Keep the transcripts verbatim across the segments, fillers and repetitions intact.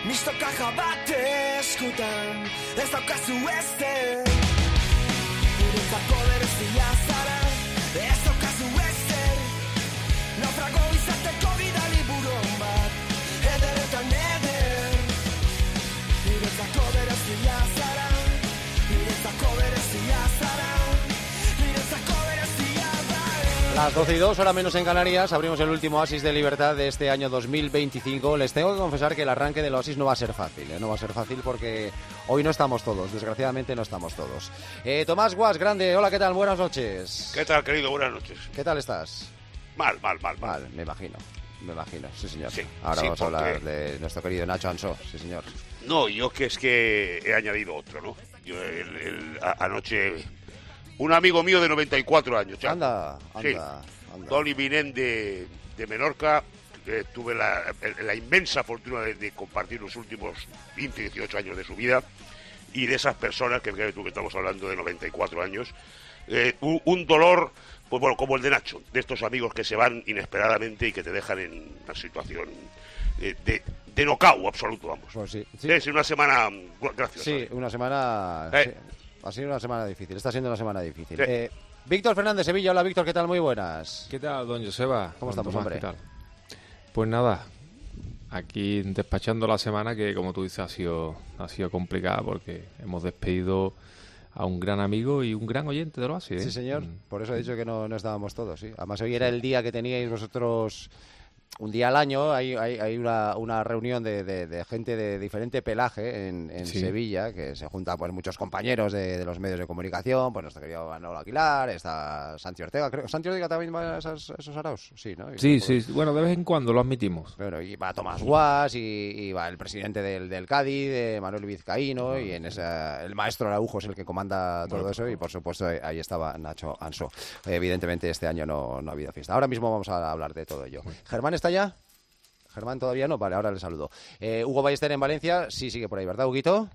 Mistoka jabate eskutan, ez daukazu ezer. Guretzako berezia zara, ez daukazu ezer. Naufrago izateko bidali buron bat, ederetan eder. Guretzako berezia zara, guretzako berezia zara, guretzako berezia zara. Las doce y dos, hora menos en Canarias, abrimos el último Oasis de Libertad de este año dos mil veinticinco. Les tengo que confesar que el arranque del Oasis no va a ser fácil, ¿eh? No va a ser fácil porque hoy no estamos todos, desgraciadamente no estamos todos. Eh, Tomás Guas, grande, hola, ¿qué tal? Buenas noches. ¿Qué tal, querido? Buenas noches. ¿Qué tal estás? Mal, mal, mal, mal. Mal, me imagino, me imagino, sí señor. Sí, Ahora sí, vamos a hablar porque... de nuestro querido Nacho Ansó, sí señor. No, yo que es que he añadido otro, ¿no? Yo el, el, a, anoche, un amigo mío de noventa y cuatro años, ya. Anda, anda, sí. anda. Tony Vinén de, de Menorca, eh, tuve la, la inmensa fortuna de, de compartir los últimos veinte, dieciocho años de su vida, y de esas personas, que fíjate tú que estamos hablando de noventa y cuatro años, eh, un, un dolor, pues bueno, como el de Nacho, de estos amigos que se van inesperadamente y que te dejan en una situación eh, de, de nocao absoluto, vamos. Pues sí, sí. Es una semana, gracias. Sí, ¿sabes? una semana, Eh. sí, ha sido una semana difícil, está siendo una semana difícil. Sí. Eh, Víctor Fernández, Sevilla, hola Víctor, ¿qué tal? Muy buenas. ¿Qué tal, don Joseba? ¿Cómo Don estamos, Tomás, hombre? ¿qué tal? Pues nada, aquí despachando la semana que, como tú dices, ha sido, ha sido complicada porque hemos despedido a un gran amigo y un gran oyente de Oasis, ¿eh? Sí, señor, Mm. por eso he dicho que no, no estábamos todos, sí. Además hoy era el día que teníais vosotros, un día al año, hay, hay, hay una, una reunión de, de, de gente de diferente pelaje en, en Sí. Sevilla, que se juntan pues muchos compañeros de, de los medios de comunicación, pues nuestro querido Manolo Aguilar, está Santi Ortega, creo. ¿Santi Ortega también va a esos, a esos araos? Sí, ¿no? Y Sí, pues, sí, bueno, de vez en cuando lo admitimos. Bueno, y va Tomás Guas, y, y va el presidente del, del Cádiz, de Manuel Vizcaíno, y en esa, el maestro Araujo es el que comanda todo Bueno, eso, y por supuesto ahí estaba Nacho Ansó. Evidentemente este año no, no ha habido fiesta. Ahora mismo vamos a hablar de todo ello. ¿Germán está ya? Germán todavía no, vale, ahora le saludo. Eh, Hugo Ballester en Valencia, sí sigue por ahí, ¿verdad, Huguito?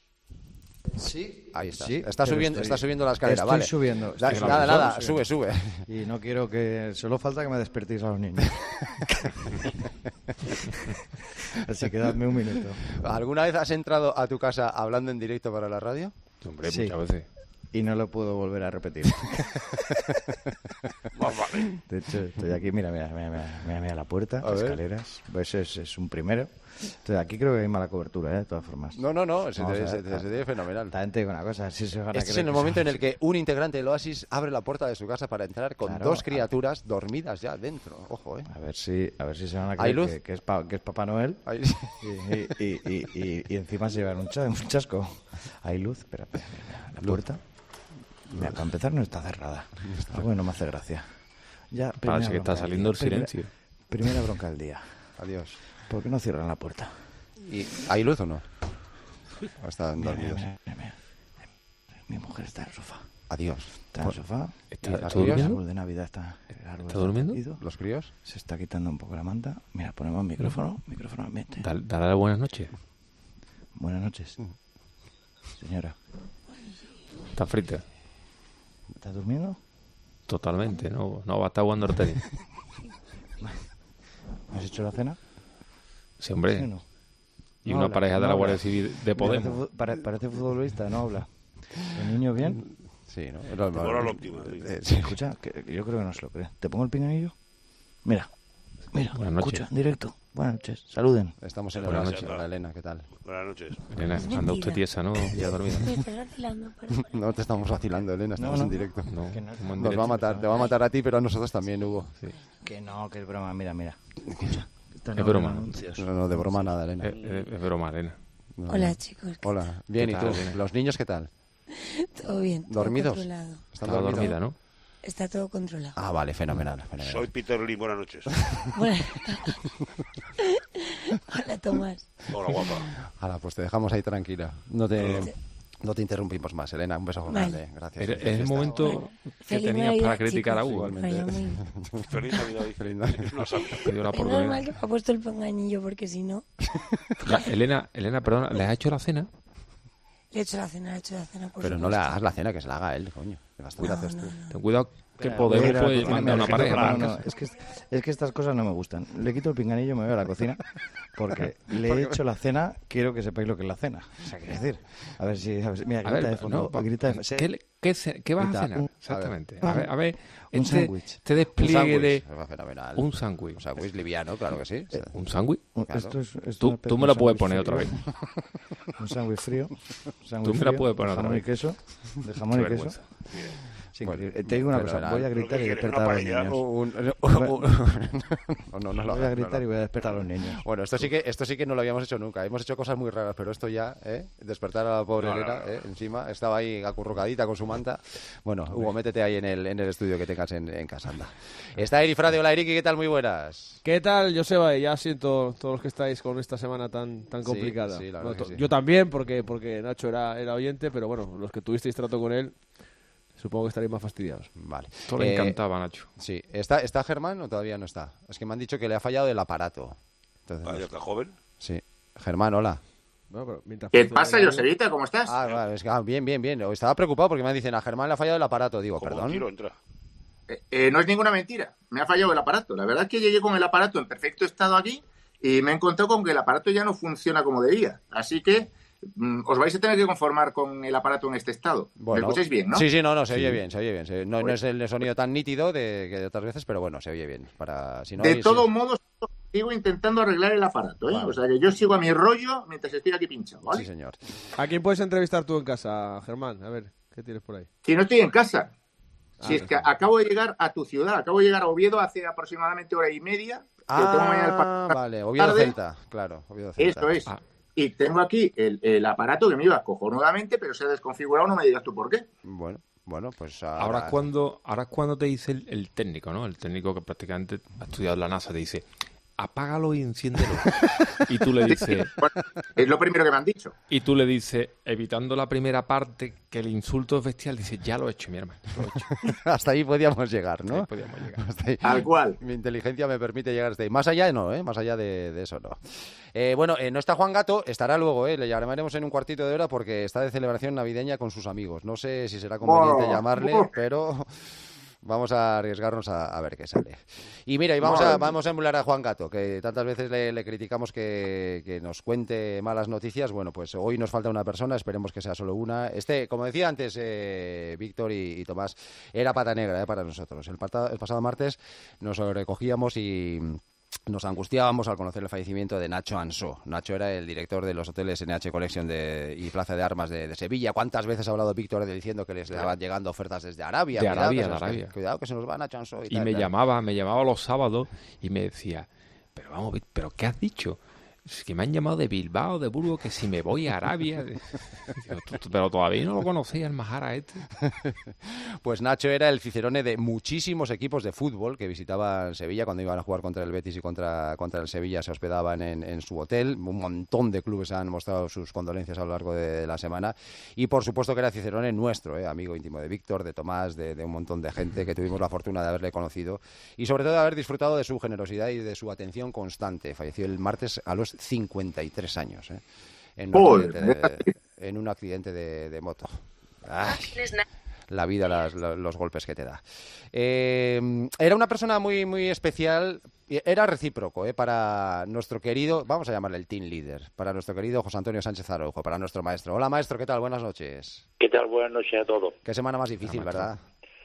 Sí. Ahí está. Sí, está, pero subiendo, estoy- está subiendo la escalera, estoy vale. subiendo, Da- estoy nada, subiendo, nada, subiendo. sube, sube. Y no quiero que... Solo falta que me despertéis a los niños. Así que dadme un minuto. ¿Alguna vez has entrado a tu casa hablando en directo para la radio? Hombre, Sí. muchas veces. Y no lo puedo volver a repetir. Más vale. De hecho, estoy aquí, mira, mira, mira, mira, mira, mira la puerta, A las ver. escaleras. Pues es, es un primero. Entonces, aquí creo que hay mala cobertura, ¿eh? De todas formas. No, no, no, se Vamos te, a se, ver, te- se te ve fenomenal. También te digo una cosa, si se van a Este es creer en el que momento en somos- el que un integrante del Oasis abre la puerta de su casa para entrar con Claro, dos a- criaturas dormidas ya dentro. Ojo, ¿eh? A ver si, a ver si se van a ¿Hay creer luz? que, que es pa- que es Papá Noel. Ahí- Y, y, y, y, y encima se llevan un, cha- un chasco. Hay luz, espera, espera, espera. La puerta, mira, para empezar no está cerrada. Algo que no me hace gracia. Ya, primera Parece que está bronca del saliendo el día. Primera- silencio. Primera bronca del día. Adiós. ¿Por qué no cierran la puerta? ¿Y hay luz o no? ¿O están Mira, dormidos? mira, mira, mira. Mi mujer está en el sofá. Adiós. Está en el sofá. ¿Está, ¿Y está las El crías? durmiendo? árbol de Navidad está. El árbol ¿Está durmiendo? tendido. ¿Los críos? Se está quitando un poco la manta. Mira, ponemos micrófono. Micrófono ambiente. Dale, dale buenas noches. Buenas noches. Señora, Está frita. ¿estás durmiendo? Totalmente, no, no va a estar jugando al tenis. ¿Has hecho la cena? Sí, hombre. Sí, no. Y No una habla, pareja de no la habla. Guardia Civil de Parece, Podemos. fu- pare- parece futbolista, no habla. ¿El niño bien? Sí, ¿no? Lo- lo- Moral óptima. eh, sí. Escucha, que yo creo que no se lo cree. ¿Te pongo el pinganillo? Mira, mira, Buenas noches. escucha, en directo. Buenas noches, saluden. Estamos en el Buenas noche. noches. Hola, Elena, ¿qué tal? Buenas noches. Elena, anda usted tiesa, ¿no? Ya dormida. Me estás vacilando, para, para. No te estamos vacilando, Elena, estamos No, no. en directo. No, Que no- como en Nos va a directo. matar, te va a matar a ti, pero a nosotros también, Hugo. Sí. Que no, que es broma, mira, mira. Escucha. Esto Es no broma. son anuncios. No, no, de broma nada, Elena. Es, es- es broma, Elena. No, Hola, no. chicos. ¿qué Hola, bien, ¿y ¿Qué tú? tal, Elena? ¿Los niños qué tal? tal? Todo bien. todo ¿Dormidos? controlado. ¿Están Estaba dormidos? dormida, ¿no? Está todo controlado. Ah, vale, fenomenal, fenomenal. Soy Peter Lee, buenas noches. Bueno. Hola, Tomás. Hola, guapa. Hala, pues te dejamos ahí tranquila. No te, no te interrumpimos más, Elena. Un beso Vale. grande. Gracias. Es, es el momento que Feliz tenías Navidad, para criticar a chicos. Hugo. Igualmente. Vaya, muy- Feliz Navidad. y- Feliz Navidad. Es una santa. Te dio la Es normal oportunidad. que me ha puesto el pinganillo porque si no... Ya, Elena, Elena, perdona, ¿le has hecho la cena? Le he hecho la cena, le he hecho la cena, por Pero no le supuesto. hagas la cena, que se la haga él, coño. Bastante haces tú. Ten cuidado que Espera, Podemos voy a ir a la puede cocina, mandar me una quito- pareja. no, no, es, que, es que estas cosas no me gustan. Le quito el pinganillo, me voy a la cocina, porque le he hecho la cena, quiero que sepáis lo que es la cena. O sea, quiero decir, a ver si... A ver, si- mira, A grita ver, de fondo. no, grita de, ¿qué, le- qué ce- qué vas grita, a cenar? un- Exactamente. a A ver, ver, a ver, un este, sándwich. este Un despliegue sándwich, de... va fenomenal. Un sándwich. Un sándwich liviano, claro que sí. Sí. ¿Un sándwich? un- claro. esto es, esto es Tú, una tú pe- me un lo puedes sándwich poner otra frío. vez. Un sándwich frío. un sándwich Tú me la frío, puedes poner de otra jamón y vez. queso. De jamón Qué y queso. vergüenza. Sí, Bueno, increíble. Te digo una cosa, fenomenal. voy a ¿Pero gritar qué y quieres, despertar una a los paella? niños. Un- un- un- no, no, no lo Voy a hagas, no, gritar no. y voy a despertar a los niños. Bueno, esto sí que esto sí que no lo habíamos hecho nunca. Hemos hecho cosas muy raras, pero esto ya, ¿eh? Despertar a la pobre No, no, Elena, no. ¿eh? Encima estaba ahí acurrucadita con su manta. Bueno, Hugo, métete ahí en el, en el estudio que tengas en, en casa, anda. Está Eri Frade. Hola, Eriki, ¿qué tal? Muy buenas. ¿Qué tal, Joseba? Ya siento todos los que estáis con esta semana tan tan Sí, complicada. sí, la verdad Bueno, que to- sí. Yo también, porque porque Nacho era, era oyente, pero bueno, los que tuvisteis trato con él, supongo que estaréis más fastidiados. Vale. Esto le Eh, encantaba, Nacho. Sí. ¿Está, ¿Está Germán o todavía no está? Es que me han dicho que le ha fallado el aparato. Entonces, Ah, ya está joven. sí. Germán, hola. Bueno, pero mientras ¿Qué funcione pasa, el- Josevita? ¿Cómo estás? Ah, vale, es que, ah, bien, bien, bien. Estaba preocupado porque me dicen a Germán le ha fallado el aparato. Digo, Como un perdón. tiro entra. Eh, eh, no es ninguna mentira. Me ha fallado el aparato. La verdad es que llegué con el aparato en perfecto estado aquí y me he encontrado con que el aparato ya no funciona como debía. Así que mm, os vais a tener que conformar con el aparato en este estado. Bueno, ¿Me escucháis bien, no? Sí, sí, no, no, se oye bien, se oye bien. Se- no, no Bueno. es el sonido tan nítido de, que de otras veces, pero bueno, se oye bien. Para, si no, de ahí sí- todos modos, sigo intentando arreglar el aparato. ¿eh? Vale. O sea que yo sigo a mi rollo mientras estoy aquí pinchado. ¿vale? Sí, señor. ¿A quién puedes entrevistar tú en casa, Germán? A ver, ¿qué tienes por ahí? Si no estoy en casa. Si Ah, es que perfecto. acabo de llegar a tu ciudad, acabo de llegar a Oviedo hace aproximadamente hora y media. que tengo mañana el Ah, partido vale, Oviedo tarde. Celta, claro, Oviedo Celta. Eso es. Ah. Y tengo aquí el, el aparato que me iba cojonudamente, pero se ha desconfigurado, no me digas tú por qué. Bueno, bueno, pues Ahora es cuando, ahora es cuando te dice el, el técnico, ¿no? El técnico que prácticamente ha estudiado en la NASA, te dice, apágalo y enciéndelo. Y tú le dices, Bueno, es lo primero que me han dicho. y tú le dices, evitando la primera parte, que el insulto es bestial, dice, ya lo he hecho, mi hermano, lo he hecho. Hasta ahí podíamos llegar, ¿no? Ahí podíamos llegar. Hasta ahí. Tal cual. Mi inteligencia me permite llegar hasta ahí. Más allá no, ¿eh? Más allá de, de eso no. Eh, bueno, eh, no está Juan Gato, estará luego, ¿eh? Le llamaremos en un cuartito de hora porque está de celebración navideña con sus amigos. No sé si será conveniente Oh, llamarle, oh. pero vamos a arriesgarnos a, a ver qué sale. Y mira, y vamos Madre a, mía. vamos a emular a Juan Gato, que tantas veces le, le criticamos que, que nos cuente malas noticias. Bueno, pues hoy nos falta una persona, esperemos que sea solo una. Este, como decía antes eh, Víctor y, y Tomás, era pata negra eh, para nosotros. El, pata- el pasado martes nos lo recogíamos y nos angustiábamos al conocer el fallecimiento de Nacho Ansó. Nacho era el director de los hoteles N H Collection de, y Plaza de Armas de, de Sevilla. ¿Cuántas veces ha hablado Víctor de diciendo que les estaban llegando ofertas desde Arabia? De Cuidado, Arabia, que se de nos- Arabia. que- cuidado que se nos va Nacho Ansó. Y, Y tal, me tal. llamaba, me llamaba los sábados y me decía, pero vamos, Vic, ¿pero qué has dicho? Es que me han llamado de Bilbao, de Burgos, que si me voy a Arabia. Digo, "Tú- tú- pero todavía no lo conocía el Majara este. Pues Nacho era el cicerone de muchísimos equipos de fútbol que visitaban Sevilla cuando iban a jugar contra el Betis y contra, contra el Sevilla, se hospedaban en, en su hotel. Un montón de clubes han mostrado sus condolencias a lo largo de la semana. Y por supuesto que era cicerone nuestro, ¿eh? Amigo íntimo de Víctor, de Tomás, de, de un montón de gente que tuvimos la fortuna de haberle conocido y sobre todo de haber disfrutado de su generosidad y de su atención constante. Falleció el martes a los cincuenta y tres años, ¿eh? En un Joder, accidente de, en un accidente de, de moto. Ay, la vida, las- lo- los golpes que te da. Eh, era una persona muy, muy especial, era recíproco ¿eh? Para nuestro querido, vamos a llamarle el team leader, para nuestro querido José Antonio Sánchez Araujo, para nuestro maestro. Hola maestro, ¿qué tal? Buenas noches. ¿Qué tal? Buenas noches a todos. Qué semana más difícil, ¿verdad?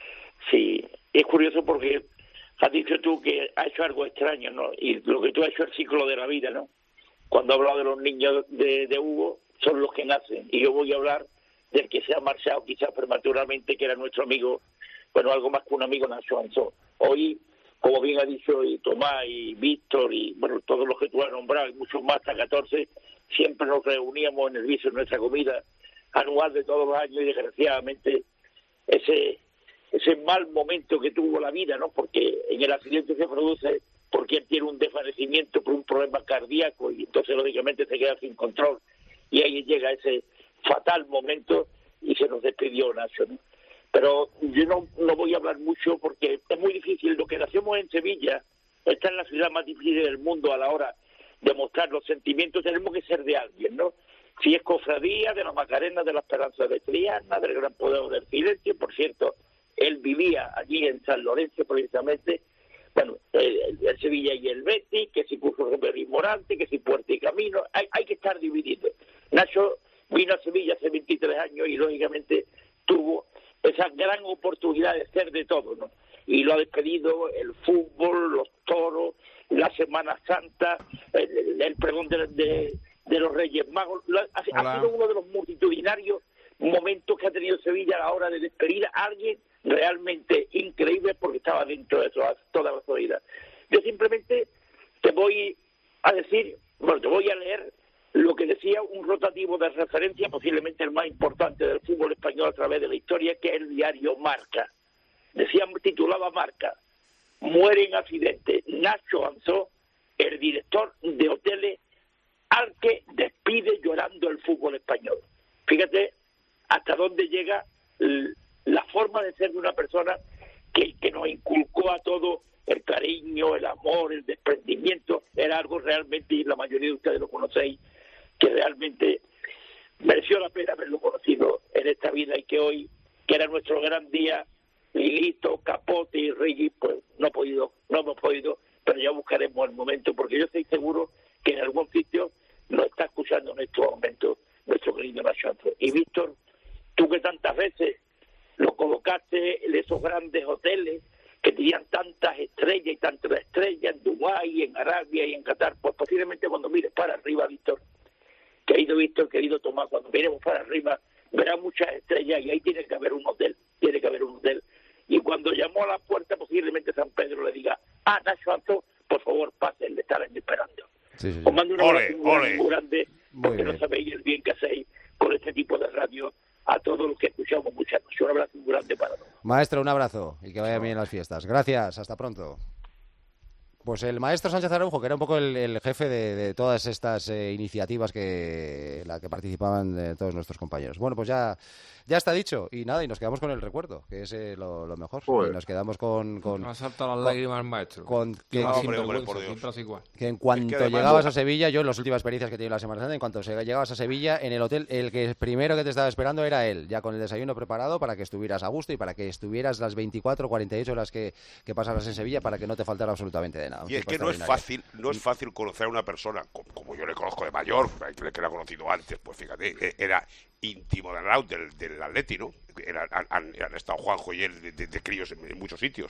Sí, es curioso porque has dicho tú que ha hecho algo extraño, ¿no? Y lo que tú has hecho es el ciclo de la vida, ¿no? Cuando he hablado de los niños de, de Hugo, son los que nacen. Y yo voy a hablar del que se ha marchado quizás prematuramente, que era nuestro amigo, bueno, algo más que un amigo, Nacho Ansó. Hoy, como bien ha dicho y Tomás y Víctor y, bueno, todos los que tú has nombrado, y muchos más, hasta catorce, siempre nos reuníamos en el viso, en nuestra comida anual de todos los años y desgraciadamente ese ese mal momento que tuvo la vida, ¿no? Porque en el accidente se produce porque él tiene un desvanecimiento por un problema cardíaco y entonces lógicamente se queda sin control y ahí llega ese fatal momento y se nos despidió Nacho, ¿no? Pero yo no, no voy a hablar mucho porque es muy difícil. Lo que nacemos en Sevilla, esta es la ciudad más difícil del mundo a la hora de mostrar los sentimientos, tenemos que ser de alguien, ¿no? si es cofradía de la Macarena, de la Esperanza de Triana, del Gran Poder del Silencio. Por cierto, él vivía allí en San Lorenzo precisamente. Bueno, el, el Sevilla y el Betis, que si Curso Romero y Morante, que si Puerta y Camino, hay, hay que estar dividido. Nacho vino a Sevilla hace veintitrés años y lógicamente tuvo esa gran oportunidad de ser de todo, ¿no? Y lo ha despedido el fútbol, los toros, la Semana Santa, el, el pregón de, de, de los Reyes Magos. Lo ha, ha sido uno de los multitudinarios momentos que ha tenido Sevilla a la hora de despedir a alguien realmente increíble, porque estaba dentro de toda, toda la sociedad. Yo simplemente te voy a decir, bueno, te voy a leer lo que decía un rotativo de referencia, posiblemente el más importante del fútbol español a través de la historia, que es el diario Marca. Decía, titulaba Marca: muere en accidente Nacho Ansó, el director de hoteles al que despide llorando el fútbol español. Fíjate hasta dónde llega la forma de ser de una persona que, que nos inculcó a todos el cariño, el amor, el desprendimiento. Era algo realmente, y la mayoría de ustedes lo conocéis, que realmente mereció la pena haberlo conocido en esta vida, y que hoy, que era nuestro gran día, Lilito, Capote y Reggie, pues no he podido, no hemos podido, pero ya buscaremos el momento, porque yo estoy seguro que en algún sitio nos está escuchando en estos momentos nuestro querido Nacho Ansó. Y Víctor, tú que tantas veces lo colocaste en esos grandes hoteles que tenían tantas estrellas y tantas estrellas en Dubái, en Arabia y en Qatar, pues posiblemente cuando mires para arriba, Víctor, querido Víctor, querido Tomás, cuando miremos para arriba verá muchas estrellas y ahí tiene que haber un hotel, tiene que haber un hotel. Y cuando llamó a la puerta, posiblemente San Pedro le diga: ah, Nacho Ansó, por favor, pasen, le estarán esperando. Sí, sí, sí. Os mando un abrazo muy grande, muy grande, Muy porque bien. no sabéis el bien que hacéis con este tipo de radio a todos los que escuchamos muchas noches. Un abrazo muy grande para todos. Maestro, un abrazo y que vaya bien las fiestas. Gracias, hasta pronto. Pues el maestro Sánchez Araujo, que era un poco el, el jefe de, de todas estas eh, iniciativas que la que participaban de todos nuestros compañeros. Bueno, pues ya, ya está dicho. Y nada, y nos quedamos con el recuerdo, que es eh, lo, lo mejor. Joder. Y nos quedamos con... con Me ha saltado las con- lágrimas, maestro. con Qué que- más hombre, hombre, sinvergüenza, por Dios. siempre es igual. que en cuanto Es que además- llegabas a Sevilla, yo en las últimas experiencias que he tenido la Semana Santa, en cuanto se- llegabas a Sevilla, en el hotel, el que primero que te estaba esperando era él, ya con el desayuno preparado para que estuvieras a gusto y para que estuvieras las veinticuatro, cuarenta y ocho horas que, que pasaras en Sevilla, para que no te faltara absolutamente de nada. Un Y es tipo que no es extraordinario. fácil, no es fácil conocer a una persona como, como yo le conozco de mayor, que le que la he conocido antes, pues fíjate, eh, era íntimo de al lado del, del Atleti, ¿no? Era- han, han- han estado Juanjo y él de, de- de críos en, en muchos sitios.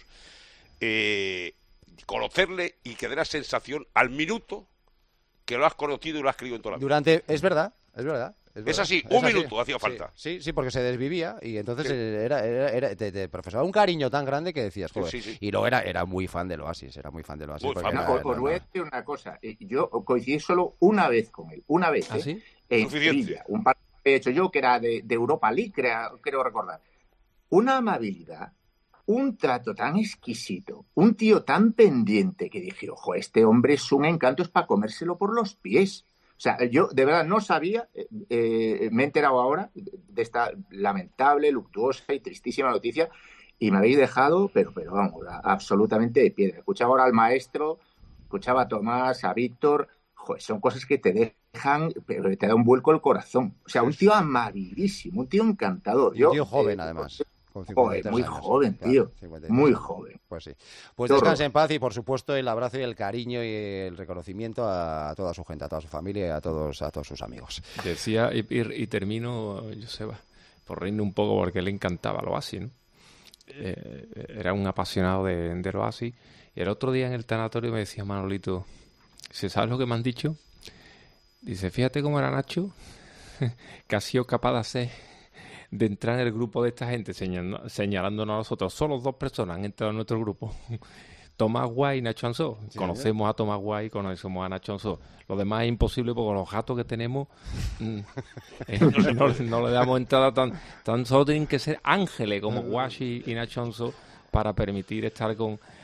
Eh, conocerle y que dé la sensación al minuto que lo has conocido y lo has querido en toda la vida. Durante, es verdad, es verdad. Es, verdad. así, Es un así. minuto hacía Sí, falta. Sí, sí, porque se desvivía y entonces Sí. eh, era, era, era- te, te profesaba un cariño tan grande que decías, Sí, joder. sí, sí. Y luego era, era muy fan del Oasis, era muy fan del Oasis. Muy porque fan. era- No, os, no, os voy a no. decir una cosa. Eh, Yo coincidí solo una vez con él, una vez, ¿Ah, ¿eh? sí? en Suficiente. Sevilla. Un partido que he hecho yo, que era de, de Europa League, creo, creo recordar. Una amabilidad, un trato tan exquisito, un tío tan pendiente que dije, ojo, este hombre es un encanto, es para comérselo por los pies. O sea, yo de verdad no sabía, eh, eh, me he enterado ahora de esta lamentable, luctuosa y tristísima noticia, y me habéis dejado, pero, pero vamos, a- absolutamente de piedra. Escuchaba ahora al maestro, escuchaba a Tomás, a Víctor, joder, son cosas que te dejan, pero te da un vuelco el corazón. O sea, un tío amabilísimo, un tío encantador. Y Yo, un tío joven, eh, además. Con Joder, cincuenta y tres muy años. joven, Claro, tío. cincuenta y tres Muy años. joven. Pues sí. Pues Qué descanse horror. en paz y, por supuesto, el abrazo y el cariño y el reconocimiento a, a toda su gente, a toda su familia y a todos, a todos sus amigos. Decía, y, y- y termino, Joseba, por reírme un poco porque le encantaba el Oasis, ¿no? Eh, era un apasionado de, del Oasis. Y el otro día en el tanatorio me decía Manolito, ¿se ¿sabes lo que me han dicho? Dice, fíjate cómo era Nacho, que ha sido capaz de hacer, de entrar en el grupo de esta gente, señalando, señalándonos a nosotros. Solo dos personas han entrado en nuestro grupo. Tomás Guay y Nacho Ansó. Sí, Conocemos a Tomás Guay y conocemos a Nacho Ansó. Lo demás es imposible porque los gatos que tenemos mm, eh, no, no- no le damos entrada tan, tan solo tienen que ser ángeles como Guashi y Nacho Ansó para permitir estar con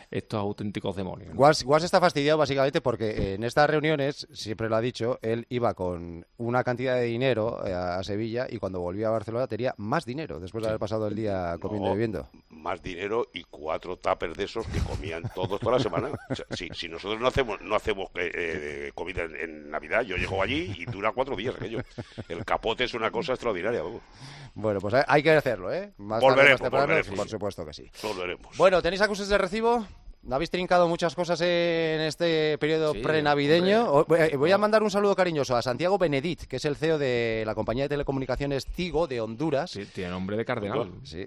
estos auténticos demonios. ¿no? Guas, Guas está fastidiado básicamente porque en estas reuniones, siempre lo ha dicho, él iba con una cantidad de dinero eh, a Sevilla y cuando volvía a Barcelona tenía más dinero después de haber pasado el día comiendo No, y bebiendo. Más dinero y cuatro tuppers de esos que comían todos toda la semana. O sea, si, si nosotros no hacemos no hacemos eh, eh, comida en, en Navidad, yo llego allí y dura cuatro días aquello. El capote es una cosa extraordinaria. Vamos. Bueno, pues hay, hay que hacerlo, ¿eh? Más Volveremos, tarde, más temprano, volveremos. por supuesto que sí. Volveremos. Bueno, ¿tenéis acuses de recibo? ¿Habéis trincado muchas cosas en este periodo Sí, prenavideño? hombre. O- Voy a mandar un saludo cariñoso a Santiago Benedit, que es el C E O de la compañía de telecomunicaciones Tigo de Honduras. Sí, tiene nombre de cardenal. Sí.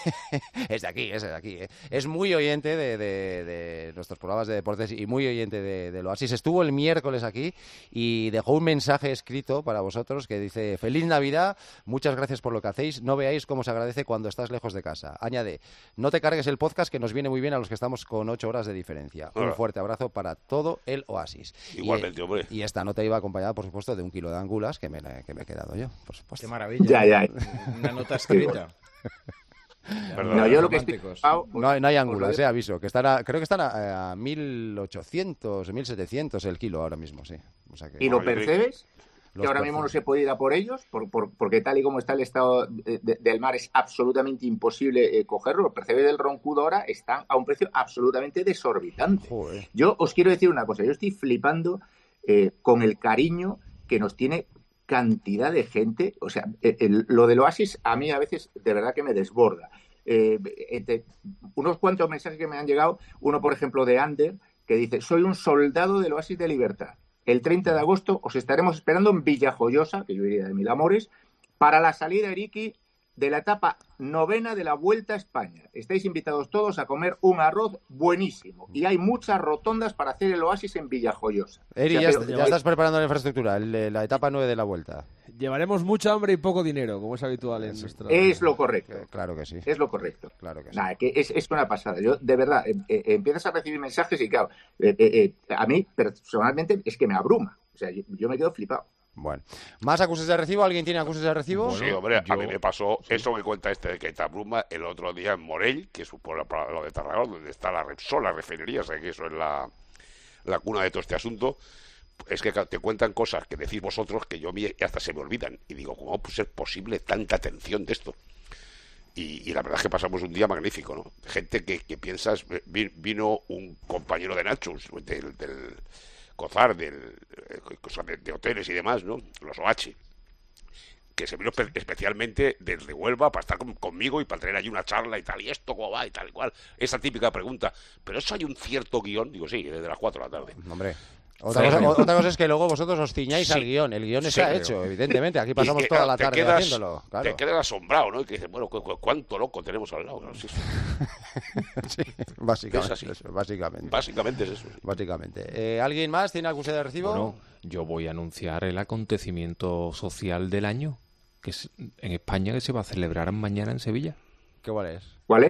Es de aquí, es de aquí. ¿eh? Es muy oyente de, de- de nuestros programas de deportes y muy oyente de, de lo Oasis. Estuvo el miércoles aquí y dejó un mensaje escrito para vosotros que dice: Feliz Navidad, muchas gracias por lo que hacéis. No veáis cómo se agradece cuando estás lejos de casa. Añade: no te cargues el podcast, que nos viene muy bien a los que estamos con ocho horas de diferencia. Un Hola. fuerte abrazo para todo el Oasis. Igualmente, y, hombre. Y esta nota iba acompañada, por supuesto, de un kilo de angulas que me, que me he quedado yo, por supuesto. Qué maravilla. Ya, ya. Una nota escrita. Perdón. No, yo lo que estoy... Románticos. flipado, No, hay- no hay os ángulas, lo eh, aviso. Que están a- creo que están a, a mil ochocientos, mil setecientos el kilo ahora mismo, sí. O sea que, ¿Y lo Vale, percebes? Los Que ahora mismo no percibes. se puede ir a por ellos, por, por- porque tal y como está el estado de- de- del mar es absolutamente imposible eh, cogerlo. Los percebes del roncudo ahora están a un precio absolutamente desorbitante. Joder. Yo os quiero decir una cosa, yo estoy flipando eh, con el cariño que nos tiene cantidad de gente. O sea, el- el- lo del Oasis a mí a veces de verdad que me desborda. Eh, entre unos cuantos mensajes que me han llegado, uno por ejemplo de Ander, que dice: soy un soldado del Oasis de Libertad. El treinta de agosto os estaremos esperando en Villajoyosa, que yo iría de mil amores, para la salida, Eriki, de la etapa novena de la Vuelta a España. Estáis invitados todos a comer un arroz buenísimo. Y hay muchas rotondas para hacer el Oasis en Villajoyosa. Eri, O sea, ya, pero- ya estás preparando la infraestructura, el- la etapa nueve de la vuelta. Llevaremos mucha hambre y poco dinero, como es habitual en nuestra... Es lo correcto. Eh, Claro que sí. Es lo correcto. Claro que sí. Nada, que es, es una pasada. Yo, de verdad, eh, eh, empiezas a recibir mensajes y, claro, eh, eh, eh, a mí personalmente es que me abruma. O sea, yo, yo me quedo flipado. Bueno, ¿más acuses de recibo? ¿Alguien tiene acuses de recibo? Sí, hombre, yo- a mí me pasó eso que cuenta este de que Tabruma el otro día en Morell, que es por, la- por lo de Tarragona, donde está la Repsol, la refinería, o sea que eso es la, la cuna de todo este asunto. Es que te cuentan cosas que decís vosotros que yo a mí hasta se me olvidan. Y digo, ¿cómo puede ser posible tanta atención de esto? Y, y la verdad es que pasamos un día magnífico, ¿no? Gente que, que piensas, vi- vino un compañero de Nacho, del, del Cozar, del, eh, cosas de, de hoteles y demás, ¿no? Los O H, que se vino espe- especialmente desde Huelva para estar con- conmigo y para tener allí una charla y tal, y esto cómo va y tal y cual. Esa típica pregunta, ¿pero eso hay un cierto guión? Digo, sí, desde las cuatro de la tarde. Hombre. Otra cosa, otra cosa es que luego vosotros os ciñáis Sí. al guión. El guión Sí, está creo. hecho, evidentemente. Aquí Y pasamos que, toda claro, la te tarde quedas- haciéndolo. Claro. Te quedas asombrado, ¿no? Y que dices, bueno, cu- cu- ¿cuánto loco tenemos al lado? Claro, sí, sí. Sí, básicamente. Es así. Eso, básicamente. Básicamente es eso. sí. Básicamente. Eh, ¿Alguien más tiene acuse de recibo? Bueno, yo voy a anunciar el acontecimiento social del año, que es en España, que se va a celebrar mañana en Sevilla. ¿Qué cuál es? ¿Cuál es?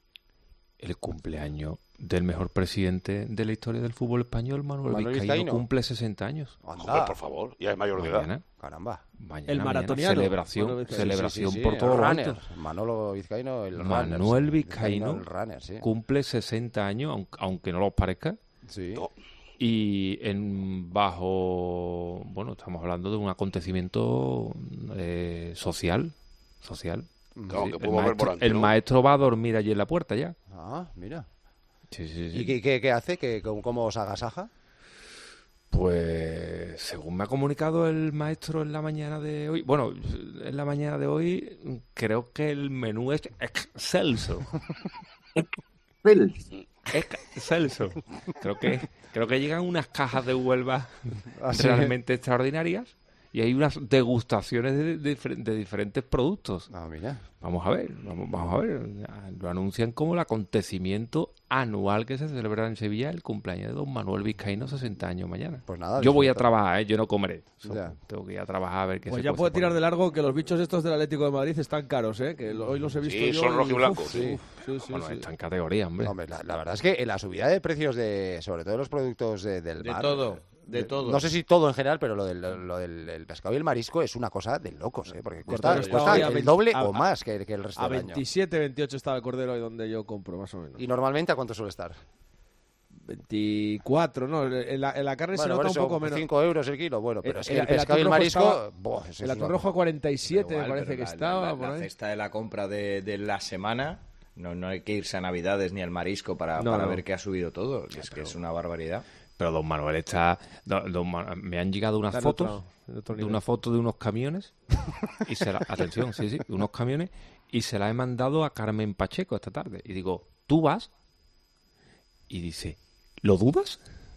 El cumpleaños del mejor presidente de la historia del fútbol español, Manuel, Manuel Vizcaíno, Vizcaíno. cumple sesenta años. Joder, Anda, por favor, ya es mayor de edad. Mañana, caramba. mañana, El mañana, maratoniano. celebración, Manuel Vizcaíno. celebración Sí, sí, sí, por el todos los runner. altos. Manolo Vizcaíno, el Manuel runner, sí. Vizcaíno el runner, sí. Cumple sesenta años, aunque, aunque no lo parezca. Sí. No, Y en bajo, bueno, estamos hablando de un acontecimiento eh, social, social. claro, Sí, que el, puedo ver maestro, volante, el ¿no? maestro va a dormir allí en la puerta ya. Ah, mira. Sí, sí, sí. ¿Y qué, qué- qué hace? ¿Qué, cómo, ¿Cómo os agasaja? Pues según me ha comunicado el maestro en la mañana de hoy, bueno, en la mañana de hoy creo que el menú es excelso. Fel. Excelso. Creo que creo que llegan unas cajas de Huelva ¿Ah, sí? realmente extraordinarias y hay unas degustaciones de, de difer- de diferentes productos. Ah, mira. Vamos a ver, vamos, vamos a ver. Lo anuncian como el acontecimiento anual que se celebra en Sevilla, el cumpleaños de don Manuel Vizcaíno, sesenta años mañana. Pues nada, Yo voy a disfruta. trabajar, ¿eh? Yo no comeré. So- Ya. Tengo que ir a trabajar a ver qué Pues se ya cuece puede por tirar ahí. de largo que los bichos estos del Atlético de Madrid están caros, ¿eh? Que lo- hoy los he visto Sí, yo. son y- rojiblancos, uf, sí. uf, sí, sí, Bueno, sí. está en categoría, hombre. Hombre, la, la verdad es que la subida de precios, de sobre todo de los productos de- del De mar... todo, de todo. No sé si todo en general, pero lo del, lo del el pescado y el marisco es una cosa de locos, ¿eh? Porque cuesta, todo. cuesta Hoy a el veinte doble a- o más que, que el resto A del año. veintisiete, veintiocho estaba el cordero ahí donde yo compro, más o menos. ¿Y normalmente a cuánto suele estar? veinticuatro, ¿no? En la, en la carne Bueno, se nota por un eso, poco menos. cinco euros el kilo, bueno, pero es que El- el, el pescado y el atún rojo marisco... estaba- buah, eso El es atún una- rojo a cuarenta y siete Igual, me parece pero que la- estaba. La, por la ahí. cesta de la compra de, de la semana, no, no hay que irse a Navidades ni al marisco para, No, para no. ver que ha subido todo. Es que es una barbaridad. Pero don Manuel está... don- don Ma- me han llegado unas Está en fotos, otro- en otro de nivel. una foto de unos camiones, y se la, atención, sí, sí, unos camiones, y se la he mandado a Carmen Pacheco esta tarde. Y digo, ¿tú vas? Y dice, ¿lo dudas?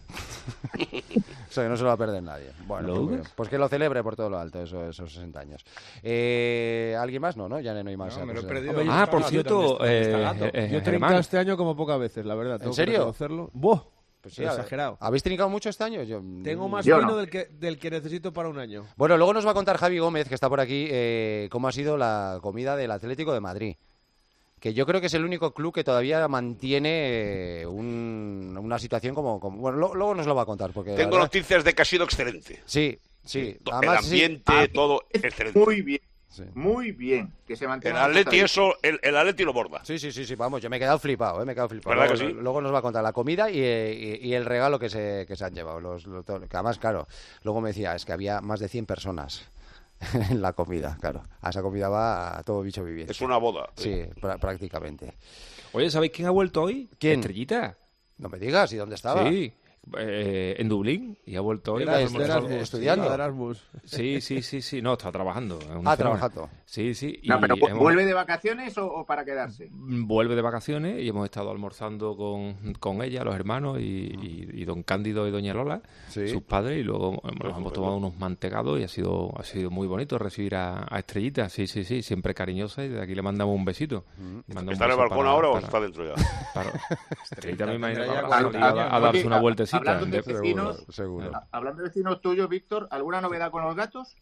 O sea, que no se lo va a perder nadie. Bueno, ¿Lo pues, dudas? bien. Pues que lo celebre por todo lo alto, eso, esos sesenta años. Eh, ¿Alguien más? No, ¿no? Ya no hay más. No, me lo he Pues, perdido. Hombre, Ah, por ¿dónde cierto, está- dónde está eh, Gato? eh, Yo he Germán, trincado este año como pocas veces, la verdad. Tengo ¿En serio? que reconocerlo. ¡Buah! Pues sí, a ver, exagerado. ¿Habéis trincado mucho este año? Yo, Tengo más Yo vino no. del, que, del que necesito para un año. Bueno, luego nos va a contar Javi Gómez, que está por aquí, eh, cómo ha sido la comida del Atlético de Madrid. Que yo creo que es el único club que todavía mantiene eh, un- una situación como... como- bueno, lo- luego nos lo va a contar. Porque la Tengo verdad- noticias de que ha sido excelente. Sí, sí. To- Además, el sí. ambiente, Ah, todo excelente. Muy bien, Sí. muy bien. Que se El mantenga. Atleti, eso, el, el Atleti lo borda. Sí, sí, sí, sí, vamos, yo me he quedado flipado, ¿eh? me he quedado flipado. ¿Verdad Luego, que sí? luego nos va a contar la comida y, eh, y- y el regalo que se, que se han llevado. Los, los- todo- que además, claro, luego me decía, es que había más de cien personas en la comida, claro. A esa comida va a todo bicho viviente. Es una boda. Sí, pra- prácticamente. Oye, ¿sabéis quién ha vuelto hoy? ¿Quién? Estrellita. No me digas, ¿y dónde estaba? Sí, eh, en Dublín, y ha vuelto hoy. Era- Erasmus, de Erasmus, Erasmus, estudiando. sí, Erasmus. Sí, sí, sí, sí, no, está trabajando. es un Ah, fenómeno. trabajando. Sí, sí. No, y pero hemos- ¿vuelve de vacaciones o, o para quedarse? Vuelve de vacaciones y hemos estado almorzando con, con ella, los hermanos, y, y- y don Cándido y doña Lola, Sí. sus padres, y luego hemos- nos hemos tomado unos mantecados y ha sido ha sido muy bonito recibir a, a Estrellita. Sí, sí, sí, siempre cariñosa, y de aquí le mandamos un besito. Manda un ¿Está en el beso balcón para- ahora o para- está dentro ya? para- Estrellita me imagino que tendrá habrá ya salido cuarenta a, a años. darse Oye, una a- vueltecita. hablando de de- vecinos, seguro. A- Hablando de vecinos tuyos, Víctor, ¿alguna novedad con los gatos?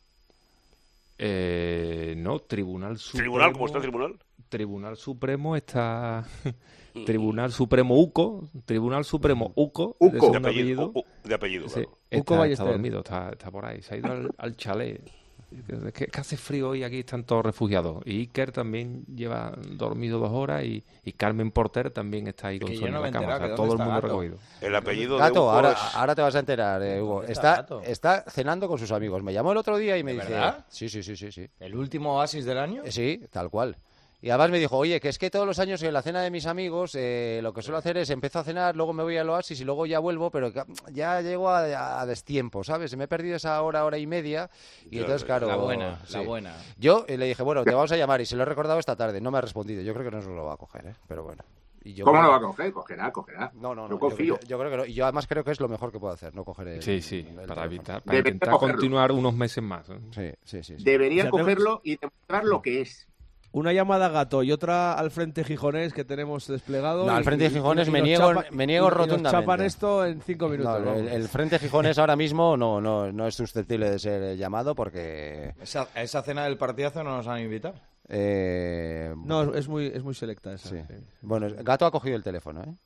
Eh, no, Tribunal Supremo. ¿Tribunal? ¿Cómo está el tribunal? Tribunal Supremo está... Tribunal Supremo UCO, Tribunal Supremo UCO, de Uco. De segundo apellido. apellido. U- u- de apellido, Sí, claro. Uco está, está Ballester. dormido, está, está por ahí. Se ha ido al, al chalet. Es que, es que hace frío y aquí están todos refugiados. Y Iker también lleva dormido dos horas, y, y Carmen Porter también está ahí con que yo sueño no en me la he cama. O enterado sea, que todo el dónde mundo está Gato. recogido. El apellido de Gato, Uco ahora, es- ahora te vas a enterar, eh, Hugo. ¿Dónde Está, está Gato? está cenando con sus amigos. Me llamó el otro día y me ¿De dice... verdad? Sí, sí, sí, sí, sí. ¿El último oasis del año? Eh, Sí, tal cual. Y además me dijo, oye, que es que todos los años en la cena de mis amigos eh, lo que suelo hacer es empiezo a cenar, luego me voy al oasis y luego ya vuelvo, pero que- ya llego a, a destiempo, ¿sabes? Me he perdido esa hora, hora y media y Ya, entonces, claro... La buena, sí. la buena. Yo eh, le dije, bueno, te vamos a llamar y se lo he recordado esta tarde. No me ha respondido. Yo creo que no se lo va a coger, ¿eh? Pero bueno. Y yo ¿Cómo creo- lo va a coger? Cogerá, cogerá. No, no, no. Yo confío. Yo, yo creo que no. Y yo además creo que es lo mejor que puedo hacer, no coger el... Sí, sí, el para teléfono. evitar, para Debe intentar cogerlo. continuar unos meses más. ¿eh? Sí, sí, sí. sí. Deberían Ya tenemos- cogerlo y demostrar lo que es. Una llamada a Gato y otra al frente gijonés que tenemos desplegado. No, y- al frente y- Gijonés y me nos niego- chapa- me niego y- y nos rotundamente. chapan esto en cinco minutos. No, vamos. el, el Frente Gijones ahora mismo no, no, no es susceptible de ser llamado porque... Esa, a esa cena del partidazo no nos han invitado. eh, No, es muy, es muy selecta esa. sí. sí. Bueno, Gato ha cogido el teléfono, ¿eh?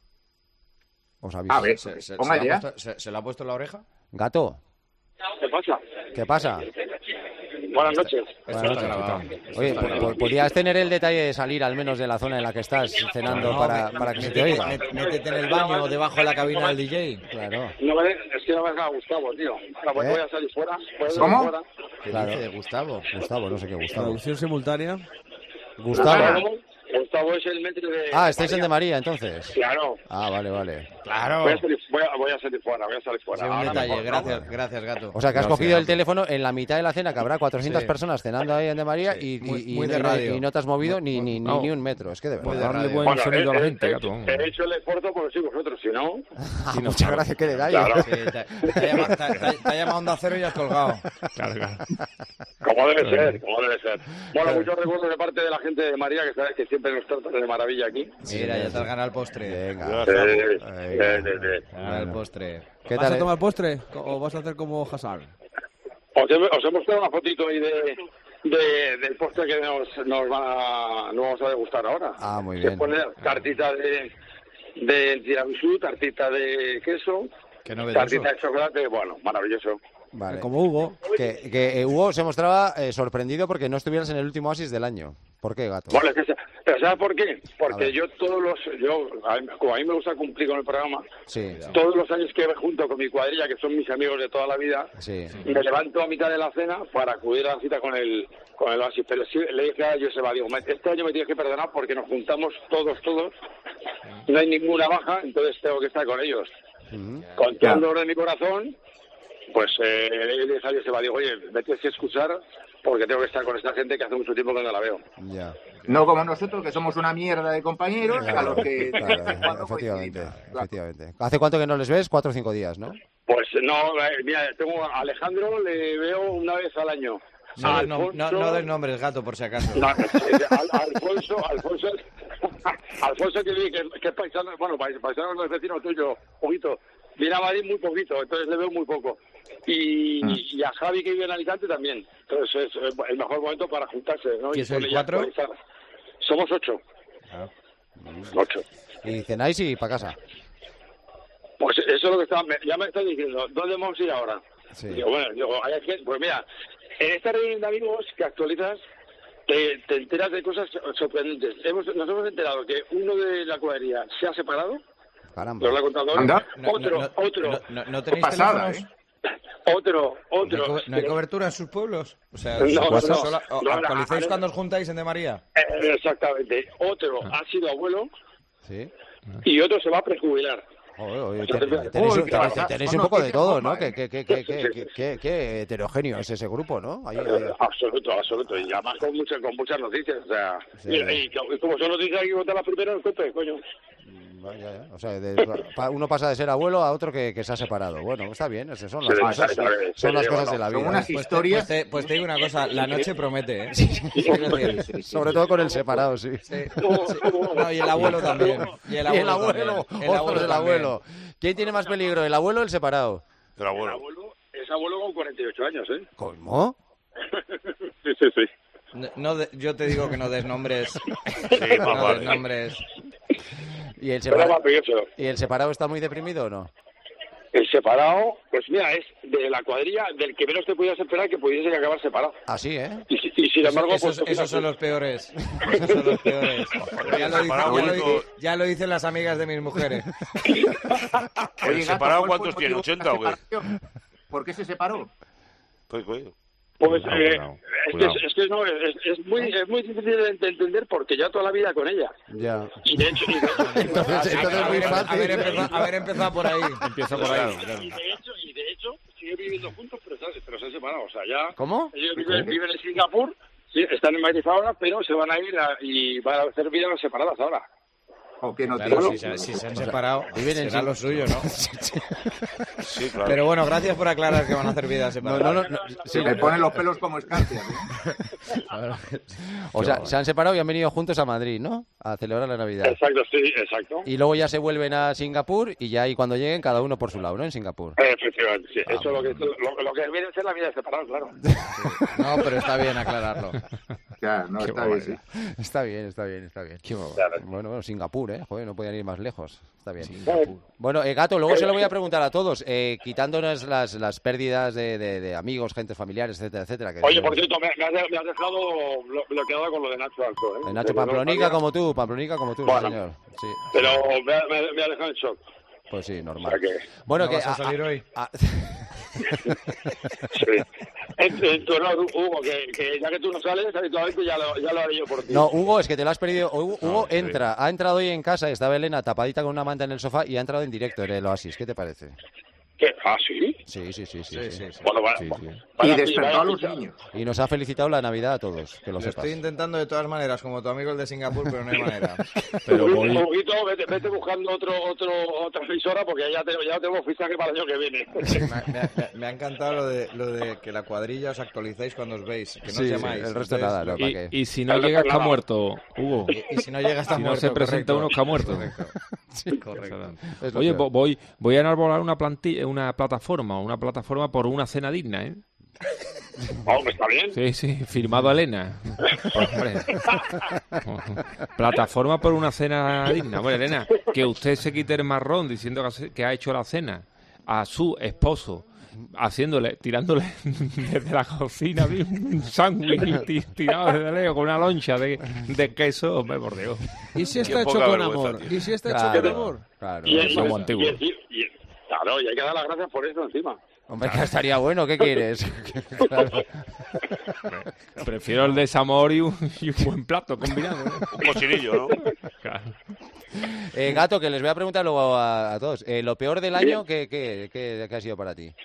Os aviso. A ver, ¿Se, se, ponga se, le ya. ha puesto, se- se le ha puesto en la oreja? Gato, ¿Qué pasa? ¿qué pasa? Buenas noches. Esto Buenas está noches. grabado. Oye, Esto está po- grabado. po- ¿podrías tener el detalle de salir al menos de la zona en la que estás cenando No, para, me- para que se te métete- oiga? met- Métete en el baño o debajo de la cabina del D J. Claro, No me, es que no me deja Gustavo, tío. Ahora voy, ¿Eh? voy a salir fuera. Voy a salir ¿Cómo? fuera. ¿Qué Claro. dice de Gustavo? Gustavo, no sé qué, Gustavo. Traducción simultánea. Gustavo. Gustavo es el metro de. Ah, estáis en de María, entonces. Claro. Ah, vale, vale. Claro. Voy a salir, voy a, voy a salir fuera, voy a salir fuera. Sí, un Ahora detalle. mejor, ¿no? Gracias, gracias, gato. O sea, que has Gracias, cogido el gato. teléfono en la mitad de la cena, que habrá cuatrocientas Sí. personas cenando ahí en de María Sí, y, muy- y- muy y- de y- radio. y no te has movido ni, ni, ni, No. ni un metro. Es que de Muy verdad. de Darle radio. buen Bueno, sonido a la he- gente, he- gato. He hecho el esfuerzo porque soy vosotros, si no. Ah, Sí, no, muchas claro. gracias, qué detalle. Claro. Sí, te, te ha llamado, te- te- te ha llamado Onda Cero y has colgado. Claro, claro. Como debe ser, como debe ser. Bueno, muchos recuerdos de parte de la gente de María, que sabes que siempre nos trata de maravilla aquí. Mira, ya te has ganado el postre. Venga. Eh, Venga. eh, eh, eh. Te has ganado el postre. ¿Qué ¿Vas tal? a tomar postre o vas a hacer como Hazard? Os he, os he mostrado una fotito ahí de, de, del postre que nos, nos, va, nos vamos a degustar ahora. Ah, muy Se bien. pone tartita de, de tiramisú, tartita de queso, Qué novedoso. tartita de chocolate, bueno, maravilloso. Vale. Como Hugo. Que, que eh, Hugo se mostraba eh, sorprendido porque no estuvieras en el último Oasis del año. ¿Por qué, Gato? Bueno, es que, se- Pero ¿sabes por qué? A Porque ver. yo todos los... yo a mí- Como a mí me gusta cumplir con el programa, Sí, todos los años que me junto con mi cuadrilla, que son mis amigos de toda la vida, sí. me levanto a mitad de la cena para acudir a la cita con el con el Oasis. Pero sí, le dije a Joseba, digo, "Me- este año me tienes que perdonar porque nos juntamos todos, todos, no hay ninguna baja, entonces tengo que estar con ellos. Ujú. Con todo el dolor de mi corazón, pues eh, le dije a Joseba, digo, oye, me tienes que escuchar porque tengo que estar con esta gente que hace mucho tiempo que no la veo. Ya. No como nosotros, que somos una mierda de compañeros, a los que... Claro, cuando efectivamente, coincidimos. Claro. efectivamente. ¿Hace cuánto que no les ves? Cuatro o cinco días, ¿no? Pues no, eh, mira, tengo a Alejandro, le veo una vez al año. No, A des nom- no, Alfonso- no des nombres, gato, por si acaso. No, eh, Al- Alfonso, Alfonso, Alfonso que, vi que, que es paisano, bueno, pais- paisano no es vecino tuyo, poquito. Viene a Madrid muy poquito, entonces le veo muy poco. Y, y a Javi que vive en Alicante también. Entonces es eh, el mejor momento para juntarse, ¿no? ¿Qué Y sois, poner- y cuatro? actualizar. Somos ocho. Ocho. Y cenáis y para casa. Pues eso es lo que está, me- ya me está diciendo, ¿dónde vamos a ir ahora? Sí. Digo, bueno, digo, hay que, pues mira, en esta reunión de amigos que actualizas, te, te enteras de cosas sorprendentes. Hemos, nos hemos enterado que uno de la cuadrilla se ha separado, Caramba. nos lo ha contado hoy. Anda. No, Otro, no, no, otro, no, no- no tenéis Pasada, teléfonos. otro, ¿No hay, otro. co- no hay cobertura en sus pueblos? O sea, No, solo- no, solo- no. o- No, ¿actualizáis no, cuando os juntáis en De María? Eh, exactamente. Otro ha sido abuelo Sí. y otro se va a prejubilar. Oye, oye, O sea, te- te- tenéis, Uy, un- claro, tenéis- tenéis son un poco de noticias todo, bomba, ¿no? ¿eh? Que, que, que, que, que, que- que heterogéneo es ese grupo, ¿no? Ahí- ahí- Absoluto, absoluto. Y además con muchas, con muchas noticias. O sea, Sí. y, y co- y como son noticias, hay que contar las primeras, cope, coño. Vaya, ya. O sea, de- pa- uno pasa de ser abuelo a otro que, que se ha separado. Bueno, está bien, esas son las Sí, cosas, está bien, son las sí, cosas bueno, de la son vida. unas ¿eh? Pues te, historias... pues, te, pues te digo una cosa, la noche promete, ¿eh? Quiero decir, Sobre todo con el separado, sí. sí. No, y el abuelo también. Y el Y abuelo, el abuelo, también. El otro abuelo del también. abuelo. ¿Quién tiene más peligro, el abuelo o el separado? El El abuelo. abuelo es abuelo con cuarenta y ocho años, ¿eh? ¿Cómo? Sí, sí, sí. No, no de- yo te digo que no des nombres. Sí, más No des vale. nombres. ¿Y el, Pero separa- maravilloso. ¿Y el separado está muy deprimido o no? El separado, pues mira, es de la cuadrilla del que menos te podías esperar que pudiese acabar separado. Así, ¿eh? Y, si- y sin embargo, esos, pues, esos son los peores. Esos son los peores. Ya lo, dicen, separado ya, lo, único- ya lo dicen las amigas de mis mujeres. ¿El Oye, Gato, separado ¿cuál fue cuántos el tiene? motivo de ¿ochenta o la qué? separación? ¿Por qué se separó? Pues, coño. Pues Cuidado, eh, cuidado, es, que, cuidado. es, es que no, es, es muy es muy difícil de ent- entender porque ya toda la vida con ella. Ya. Y de hecho, y de hecho, Entonces, entonces es muy Haber, fácil. haber empezado, haber empezado por ahí. Empieza por ahí. y de hecho, y de hecho siguen viviendo juntos, pero, se- pero se han separado. O sea, ya ¿Cómo? ellos viven, viven en Singapur, sí, están en Madrid ahora, pero se van a ir a- y van a hacer vidas separadas ahora. ¿O qué no Claro, tiene? si, se, si se han separado, viven en será Sing- lo suyo, ¿no? Sí, claro. Pero bueno, gracias por aclarar que van a hacer vidas No, separadas. no, no, no, sí. Me ponen los pelos como escarpias. ¿eh? O sea, se han separado y han venido juntos a Madrid, ¿no? A celebrar la Navidad. Exacto, sí, exacto. Y luego ya se vuelven a Singapur y ya ahí cuando lleguen cada uno por su lado, ¿no? En Singapur. Efectivamente, sí. Ah, Eso es lo que, lo, lo que viene a ser la vida separada, claro. No, pero está bien aclararlo. Ya, no, Qué está bien, sí. barbaridad. Está bien, está bien, está bien. Qué barbaridad. Bueno, bueno, Singapur, ¿eh? Joder, no podían ir más lejos. Está bien. Singapur. Bueno, eh, Gato, luego se lo voy a preguntar a todos, eh, quitándonos las, las pérdidas de, de- de amigos, gente familiares, etcétera, etcétera. Que Oye, por cierto, me, me, has, de- me has dejado blo- bloqueado con lo de Nacho Alto, ¿eh? de Nacho Que no Pamplonica sabía, como tú, Pamplonica como tú, Bueno. señor. Sí, Pero me, ha- me, me ha dejado en shock. pues sí, O normal. sea que, Bueno, ¿No que vas a salir hoy? a- sí. En, en tu honor, Hugo, que, que ya que tú no sales habitualmente, ya lo, ya lo haré yo por ti. No, Hugo, es que te lo has perdido. Hugo, Hugo sí. entra, ha entrado hoy en casa, estaba Elena tapadita con una manta en el sofá y ha entrado en directo en el Oasis. ¿Qué te parece? ¿Qué? ¿Ah, sí? Sí, sí, sí, sí. Sí, sí. sí, sí. Bueno, vaya, Sí, sí. Y vaya- despertó vaya a los ficha. niños. Y nos ha felicitado la Navidad a todos, que lo Lo sepas. estoy intentando de todas maneras, como tu amigo el de Singapur, pero no hay manera. Pero Un voy, poquito, vete, vete buscando otro, otro, otra emisora porque ya, te, ya tenemos fichaje para el año que viene. Me, ha- me ha- me ha encantado lo de, lo de que la cuadrilla os actualicéis cuando os veis, que no Sí, os llamáis. el resto Entonces, nada, no, ¿para y, qué? y si no Al llega está reclamado. muerto, Hugo. Y, y si no llega está Si no muerto, se presenta correcto. uno está muerto. Sí, correcto. Es lo Oye, peor. vo- voy, voy a enarbolar una plantilla, una plataforma, una plataforma por una cena digna, ¿eh? Hombre, está bien. Sí, sí, firmado a Elena. Hombre. Plataforma por una cena digna. Bueno, Elena, que usted se quite el marrón diciendo que hace- que ha hecho la cena a su esposo haciéndole, tirándole desde la cocina un sándwich ti- tirado desde lejos con una loncha de, de queso, hombre, por Dios. ¿Y si está hecho con amor? ¿Y si está hecho con amor? Claro, Y, y- somos y- antiguos. y- y- claro, y hay que dar las gracias por eso encima. Hombre, que estaría bueno, ¿qué quieres? Claro. Prefiero el desamor y un, y un buen plato combinado. ¿eh? Un cochinillo, ¿no? Claro. Eh, Gato, que les voy a preguntar luego a, a todos. Eh, ¿Lo peor del año qué, qué, qué, qué ha sido para ti?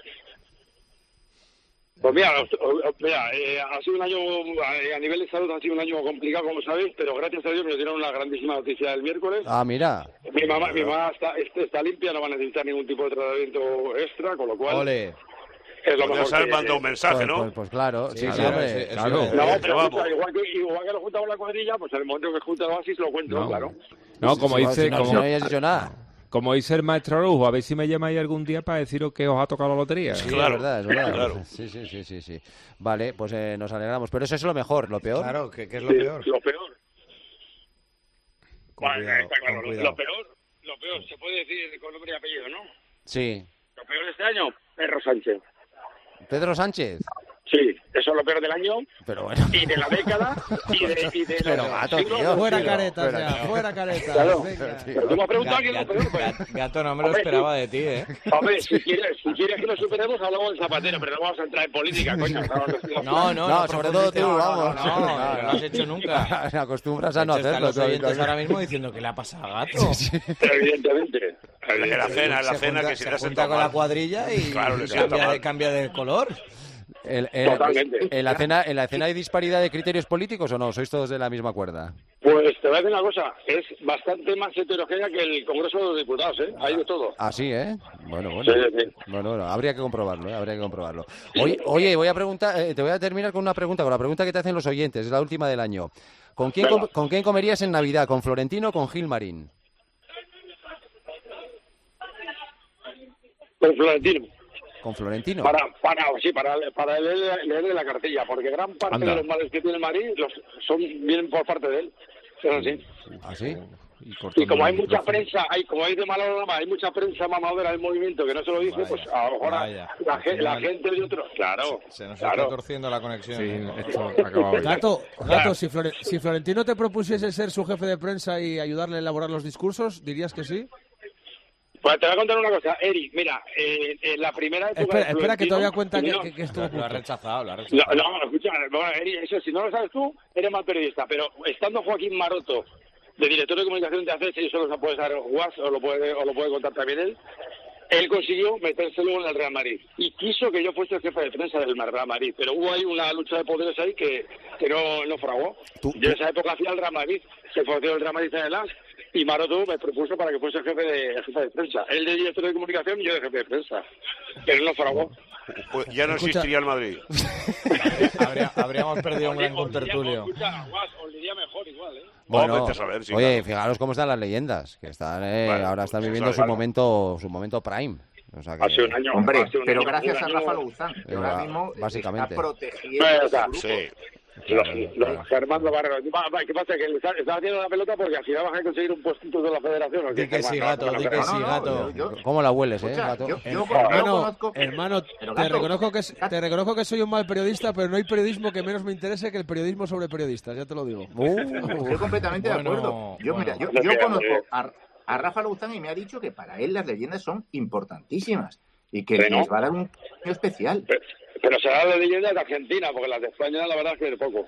Pues mira, o- o- mira eh, ha sido un año, a, a nivel de salud ha sido un año complicado, como sabéis, pero gracias a Dios me dieron una grandísima noticia el miércoles. Ah, mira. Mi mamá, mi mamá está, este- está limpia, no va a necesitar ningún tipo de tratamiento extra, con lo cual Ole. es lo Podrías mejor haber que... mandado un mensaje, Pues, ¿no? pues, pues claro, sí, sí, claro, hombre. sí, eso claro. es. No, Eh, pero vamos. escucha, igual que, igual que lo juntamos la cuadrilla, pues en el momento que junta el oasis lo cuento, No. claro. No, como Si- dice, si no, si como, no habías dicho nada. como dice el maestro Arujo, a ver si me llamáis algún día para deciros que os ha tocado la lotería. Sí, Claro, es verdad, es verdad. claro. Sí, sí, sí, sí, sí. Vale, pues eh, nos alegramos. Pero eso es lo mejor, lo peor. Claro, ¿qué, qué es lo Sí, peor? Lo peor. Con Vale, cuidado, está claro, con lo- cuidado. Lo peor, lo peor, se puede decir con nombre y apellido, ¿no? Sí. Lo peor de este año, Pedro Sánchez. Pedro Sánchez. Sí, eso es lo peor del año Pero bueno. y de la década y de, y de Pero, los gato, siglos. tío. Fuera Pero- caretas pero, ya, tío. fuera caretas. Claro. Venga. Pero tú me has preguntado quién es lo peor, pues. Gato, gato, no me lo Hombre, esperaba de ti, ¿eh? Hombre, si quieres, si quieres que lo superemos, hablamos del Zapatero, pero no vamos a entrar en política, coño. No, no, No, sobre todo tú, no, no, vamos. No, no, no, no lo has hecho nunca. Te acostumbras a no De hecho, están hacerlo. los tú, oyentes Antonio. ahora mismo diciendo que le ha pasado a Gato. Evidentemente. En la cena, en la Se cena junta- que se se le hace junta con mal. la cuadrilla y, Claro, le y sienta cambia, de, mal. cambia de color. El- el- Totalmente. ¿En la cena en la cena hay disparidad de criterios políticos o no? ¿Sois todos de la misma cuerda? Pues te voy a decir una cosa, es bastante más heterogénea que el Congreso de los Diputados, ¿eh? Hay de todo. Así, ¿eh? Bueno, bueno. Sí, sí, sí. Bueno, bueno, habría que comprobarlo, ¿eh? Habría que comprobarlo. Oye, oye, voy a preguntar, eh, te voy a terminar con una pregunta, con la pregunta que te hacen los oyentes, es la última del año. ¿Con quién, Venga. com- ¿con quién comerías en Navidad? ¿Con Florentino o con Gilmarín? Con Florentino. Con Florentino. Para, para, sí, para, para leer, leerle la cartilla, porque gran parte Anda. de los males que tiene el Madrid los, son, vienen por parte de él. Eso sí. ¿Ah, sí? Y como hay mucha prensa, hay como hay de Malorama, hay mucha prensa mamadera del movimiento que no se lo dice, Vaya, pues a lo mejor vaya. la, Al ge- la final gente de otros, claro, Se nos claro. está torciendo la conexión. Sí, ¿eh? esto acaba hoy. Gato, Gato si, Flore- si Florentino te propusiese ser su jefe de prensa y ayudarle a elaborar los discursos, ¿dirías que sí? Pues te voy a contar una cosa, Eri, mira, eh, en la primera época Espera, de espera que Florentino- todavía cuenta que, no, que, que estuvo a Lo ha punto. rechazado, lo ha No, rechazado. no, escucha, bueno, Eri, eso si no lo sabes tú, eres mal periodista, pero estando Joaquín Maroto de director de comunicación de A C S, y eso lo puede saber Guas, o lo puede, o lo puede contar también él, él consiguió meterse luego en el Real Madrid y quiso que yo fuese el jefe de prensa del Real Madrid, pero hubo ahí una lucha de poderes ahí que, que no, no fraguó. Tú- Yo en esa época hacía el Real Madrid, se fue el Real Madrid en el A S y Maroto me propuso para que fuese el jefe de, el jefe de prensa. Él de director de comunicación y yo de jefe de prensa, pero no fraguó. Pues ya no Escucha. existiría el Madrid. Habría- habríamos perdido un gran Os diría- contertulio. Escucha, Guas, os diría mejor igual, ¿eh? Bueno, vete a saber, sí, oye, claro. fijaros cómo están las leyendas, que están eh, Vale, ahora están pues, viviendo claro. su momento su momento prime. O sea que- Ha sido un año. Hombre, ha sido un pero año- gracias un a año- Rafa Luzán, que ahora Eh, mismo básicamente. está protegiendo Bueno, a o sea, su grupo. Sí. Los, los Germán Barrero. Va, va, ¿qué pasa? ¿Que le está, está haciendo la pelota porque al final vas a conseguir un puestito de la federación? ¿o qué, Di que sí, Germán? gato, No, di no, que no, sí, no, gato. yo- yo- ¿Cómo la hueles, eh, Escucha, gato? yo, yo- yo Hermano, conozco... hermano, Pero, te gato, reconozco, que, es- te reconozco que soy un mal periodista, pero no hay periodismo que menos me interese que el periodismo sobre periodistas, ya te lo digo. Uh, Estoy completamente Bueno, de acuerdo. Yo, bueno. mira, yo, No yo te- conozco a, a Rafa Luzán y me ha dicho que para él las leyendas son importantísimas y que Sí, ¿no? les va a dar un premio especial. Pero, pero será de leyendas de Argentina, porque las de España la verdad es que es poco.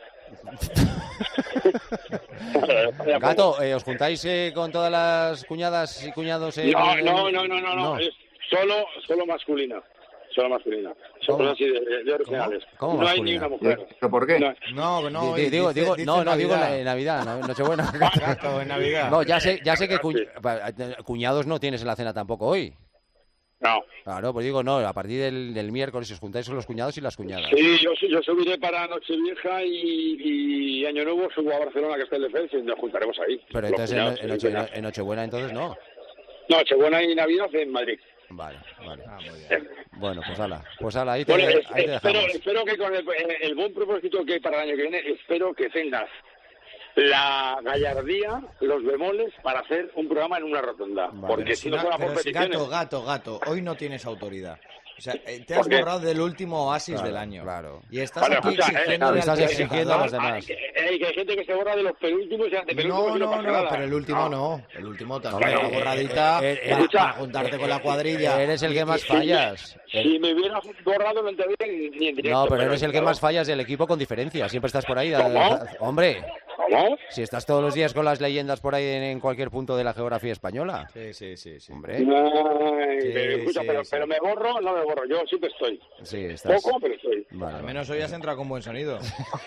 Gato, eh, ¿os juntáis eh, con todas las cuñadas y cuñados? en- No, en- no, no, no, no, no, es solo, solo masculina. Solo masculina. Son ¿Cómo? así de, de originales. ¿Cómo no hay ni masculina? una mujer. ¿Pero por qué? No. No, no, Di- di- digo, dice- digo, dice no, no, digo Navidad. en Navidad, no, Nochebuena. Gato, en Navidad. No, ya sé, ya sé que Sí. cuñ- pa- cuñados no tienes en la cena tampoco hoy. No. Claro, pues digo, no, a partir del, del miércoles os juntáis con los cuñados y las cuñadas. Sí, yo, su- yo subiré para Nochevieja y, y Año Nuevo, subo a Barcelona, que está el Defensa, y nos juntaremos ahí. Pero Los entonces en, cuñados, en sí, Noche- cuñados. en Nochebuena entonces no. Nochebuena y Navidad en Madrid. Vale, vale. Ah, muy bien. Bueno, pues ala, pues ala, ahí te, Bueno, es- ahí te espero, dejamos. espero que con el, el buen propósito que hay para el año que viene, espero que tengas la gallardía, los bemoles para hacer un programa en una rotonda. Vale. Porque Pero si si no no- fuera por pero si- peticiones... gato, gato, gato, hoy no tienes autoridad. O sea, te has Porque... borrado del último oasis Claro, del año. claro. Y estás Bueno, aquí escucha, exigiendo, eh, estás exigiendo a los demás. Que, eh, que hay gente que se borra de los penúltimos y de penúltimos No, y no no, pasa no, nada. pero el último No. no. El último te has Hombre, dado una borradita eh, eh, para, escucha, para juntarte con la cuadrilla. Eres el que más Sí, fallas. Si me hubieras borrado no entraría ni, ni en directo. No, pero eres el que claro. más fallas del equipo con diferencia. Siempre estás por ahí. ¿Cómo? Hombre, ¿Cómo? si estás todos los días con las leyendas por ahí en, en cualquier punto de la geografía española. Sí, sí, sí. sí. Hombre, Ay, Sí, pero, escucha, sí, pero, sí. pero me borro, no me borro. Yo siempre estoy. sí, estás. Poco, pero estoy. Vale, Al vale. menos hoy has entrado con buen sonido.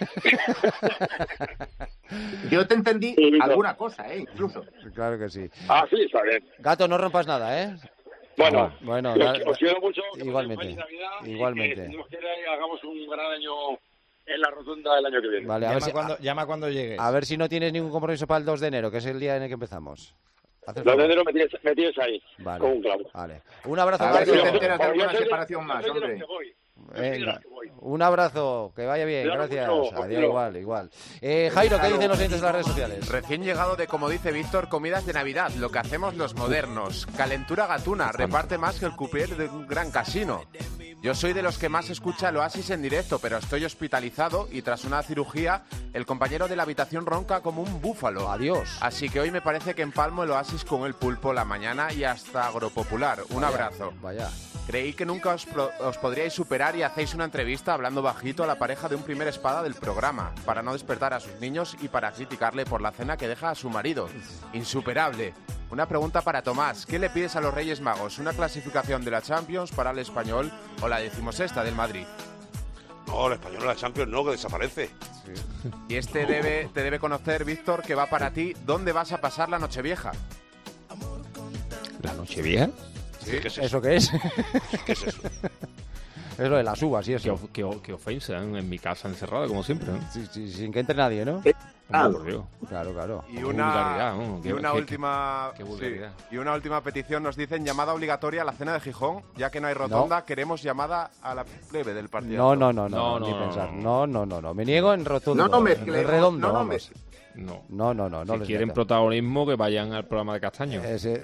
Yo te entendí Sí, Víctor. alguna cosa, ¿eh? Incluso. Claro que sí. Ah, sí, está bien. Gato, no rompas nada, ¿eh? Bueno, Bueno, os, da- os quiero mucho. que igualmente, paséis feliz Navidad y igualmente. que, si Dios quiere, hagamos un gran año en la rotonda del año que viene. Vale, a ver, Llama si, cuando, llama cuando llegues. a ver si no tienes ningún compromiso para el dos de enero, que es el día en el que empezamos. Haz el Los de favor. enero me tienes, me tienes ahí, Vale, con un clavo. vale. Un abrazo, A ver Gato. si te enteras de Yo alguna soy de- separación yo más, soy de los hombre. que voy. Venga, un abrazo, que vaya bien, Cuidado gracias. mucho, Adiós, Jairo. igual, igual. Eh, Jairo, ¿qué dicen los oyentes de las redes sociales? Recién llegado de, como dice Víctor, comidas de Navidad, lo que hacemos los modernos. Calentura gatuna, reparte más que el cupier de un gran casino. Yo soy de los que más escucha el Oasis en directo, pero estoy hospitalizado y tras una cirugía, el compañero de la habitación ronca como un búfalo. Adiós. Así que hoy me parece que empalmo el Oasis con el pulpo la mañana y hasta agropopular. Un abrazo. Vaya. Creí que nunca os, pro- os podríais superar y hacéis una entrevista hablando bajito a la pareja de un primer espada del programa, para no despertar a sus niños y para criticarle por la cena que deja a su marido. Insuperable. Una pregunta para Tomás. ¿Qué le pides a los Reyes Magos? ¿Una clasificación de la Champions para el Español o la decimosexta del Madrid? No, el español la Champions no, que desaparece. Y este debe, te debe conocer, Víctor, que va para ti. ¿Dónde vas a pasar la Nochevieja? ¿La Nochevieja? Sí, ¿qué es eso? ¿Eso qué es? ¿Qué es eso? Es lo de las uvas y Qué, eso. of- qué, o- qué ofensa, ¿eh? En mi casa encerrada, como siempre, ¿no? Sí, sí, sin que entre nadie, ¿no? Hombre, por Dios. Claro, claro. Y Qué una, vulgaridad, ¿no? y Qué- una qué- última qué sí, vulgaridad. y una última petición nos dicen llamada obligatoria a la cena de Gijón, ya que no hay rotonda, queremos llamada a la plebe del partido. No, no, no, no, No, ni no, pensar. no. No, no, no, no. Me niego en rotundo. No, no mezclemos, En redondo, no, no vamos. No. No, no, no. no Si les quieren metas. protagonismo, que vayan al programa de Castaño. Ese-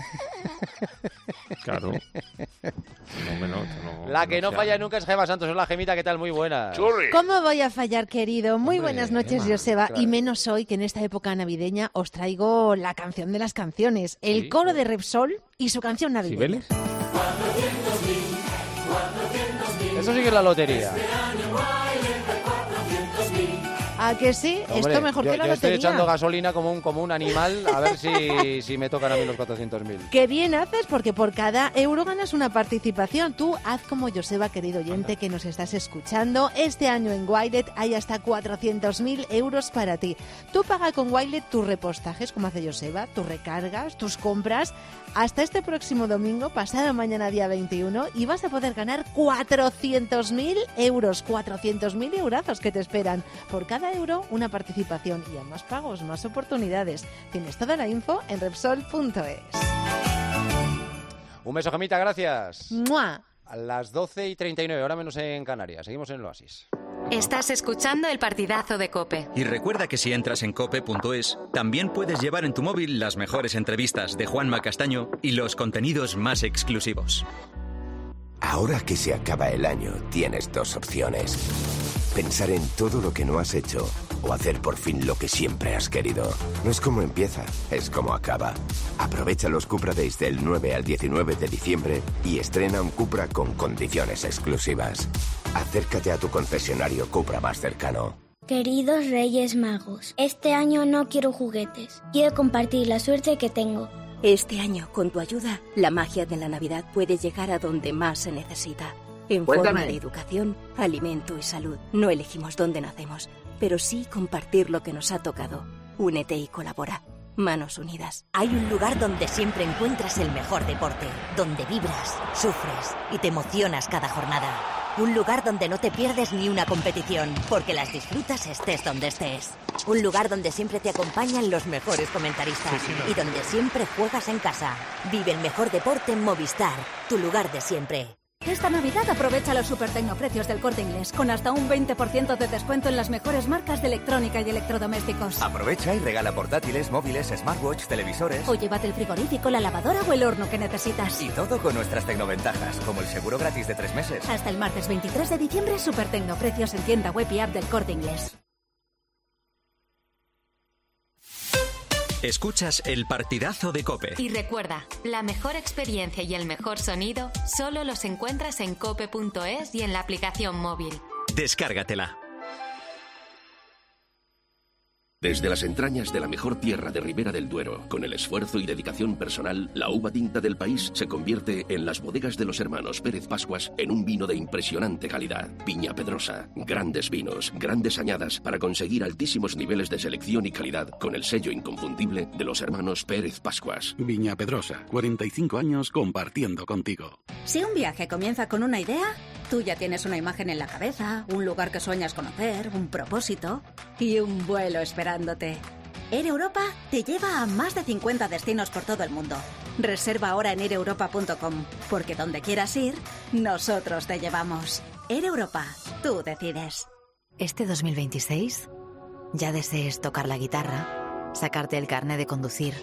Claro. No, hombre, no, esto no- La que no sea- falla nunca es Gema Santos. Hola, Gemita, ¿qué tal? Muy buena. Churri. ¿Cómo voy a fallar, querido? Muy Hombre, buenas noches, Emma, Joseba. claro. Y menos hoy, que en esta época navideña os traigo la canción de las canciones, el Sí. coro de Repsol y su canción navideña. ¿Cibeles? Eso sí que es la lotería. ¿A que sí? Hombre, Esto mejor yo, que la yo estoy lotería. echando gasolina como un, como un animal a ver si, si me tocan a mí los cuatrocientos mil. Qué bien haces, porque por cada euro ganas una participación. Tú haz como Joseba, querido oyente, que nos estás escuchando. Este año en Wilet hay hasta cuatrocientos mil euros para ti. Tú paga con Wilet tus repostajes, como hace Joseba, tus recargas, tus compras, hasta este próximo domingo, pasado mañana día veintiuno, y vas a poder ganar cuatrocientos mil euros. cuatrocientos mil eurazos que te esperan. Por cada euro, una participación. Y a más pagos, más oportunidades. Tienes toda la info en Repsol punto es. Un beso, Gemita, gracias. ¡Mua! A las doce y treinta y nueve, ahora menos en Canarias. Seguimos en el Oasis. Estás escuchando el partidazo de COPE. Y recuerda que si entras en cope punto es, también puedes llevar en tu móvil las mejores entrevistas de Juanma Castaño y los contenidos más exclusivos. Ahora que se acaba el año, tienes dos opciones. Pensar en todo lo que no has hecho o hacer por fin lo que siempre has querido. No es como empieza, es como acaba. Aprovecha los Cupra Days del nueve al diecinueve de diciembre y estrena un Cupra con condiciones exclusivas. Acércate a tu concesionario Cupra más cercano. Queridos Reyes Magos, este año no quiero juguetes. Quiero compartir la suerte que tengo. Este año, con tu ayuda, la magia de la Navidad puede llegar a donde más se necesita. En Cuéntame. forma de educación, alimento y salud. No elegimos dónde nacemos, pero sí compartir lo que nos ha tocado. Únete y colabora. Manos unidas. Hay un lugar donde siempre encuentras el mejor deporte, donde vibras, sufres y te emocionas cada jornada. Un lugar donde no te pierdes ni una competición, porque las disfrutas estés donde estés. Un lugar donde siempre te acompañan los mejores comentaristas y donde siempre juegas en casa. Vive el mejor deporte en Movistar, tu lugar de siempre. Esta Navidad aprovecha los super tecnoprecios del Corte Inglés, con hasta un veinte por ciento de descuento en las mejores marcas de electrónica y electrodomésticos. Aprovecha y regala portátiles, móviles, smartwatch, televisores. O llévate el frigorífico, la lavadora o el horno que necesitas. Y todo con nuestras tecnoventajas, como el seguro gratis de tres meses. Hasta el martes veintitrés de diciembre, super tecnoprecios en tienda web y app del Corte Inglés. Escuchas el partidazo de COPE. Y recuerda, la mejor experiencia y el mejor sonido solo los encuentras en cope punto es y en la aplicación móvil. Descárgatela. Desde las entrañas de la mejor tierra de Ribera del Duero, con el esfuerzo y dedicación personal, la uva tinta del país se convierte en las bodegas de los hermanos Pérez Pascuas en un vino de impresionante calidad. Viña Pedrosa, grandes vinos, grandes añadas para conseguir altísimos niveles de selección y calidad con el sello inconfundible de los hermanos Pérez Pascuas. Viña Pedrosa, cuarenta y cinco años compartiendo contigo. Si un viaje comienza con una idea, tú ya tienes una imagen en la cabeza, un lugar que sueñas conocer, un propósito y un vuelo esperándote. Air Europa te lleva a más de cincuenta destinos por todo el mundo. Reserva ahora en air europa punto com, porque donde quieras ir, nosotros te llevamos. Air Europa, tú decides. Este dos mil veintiséis, ya desees tocar la guitarra, sacarte el carné de conducir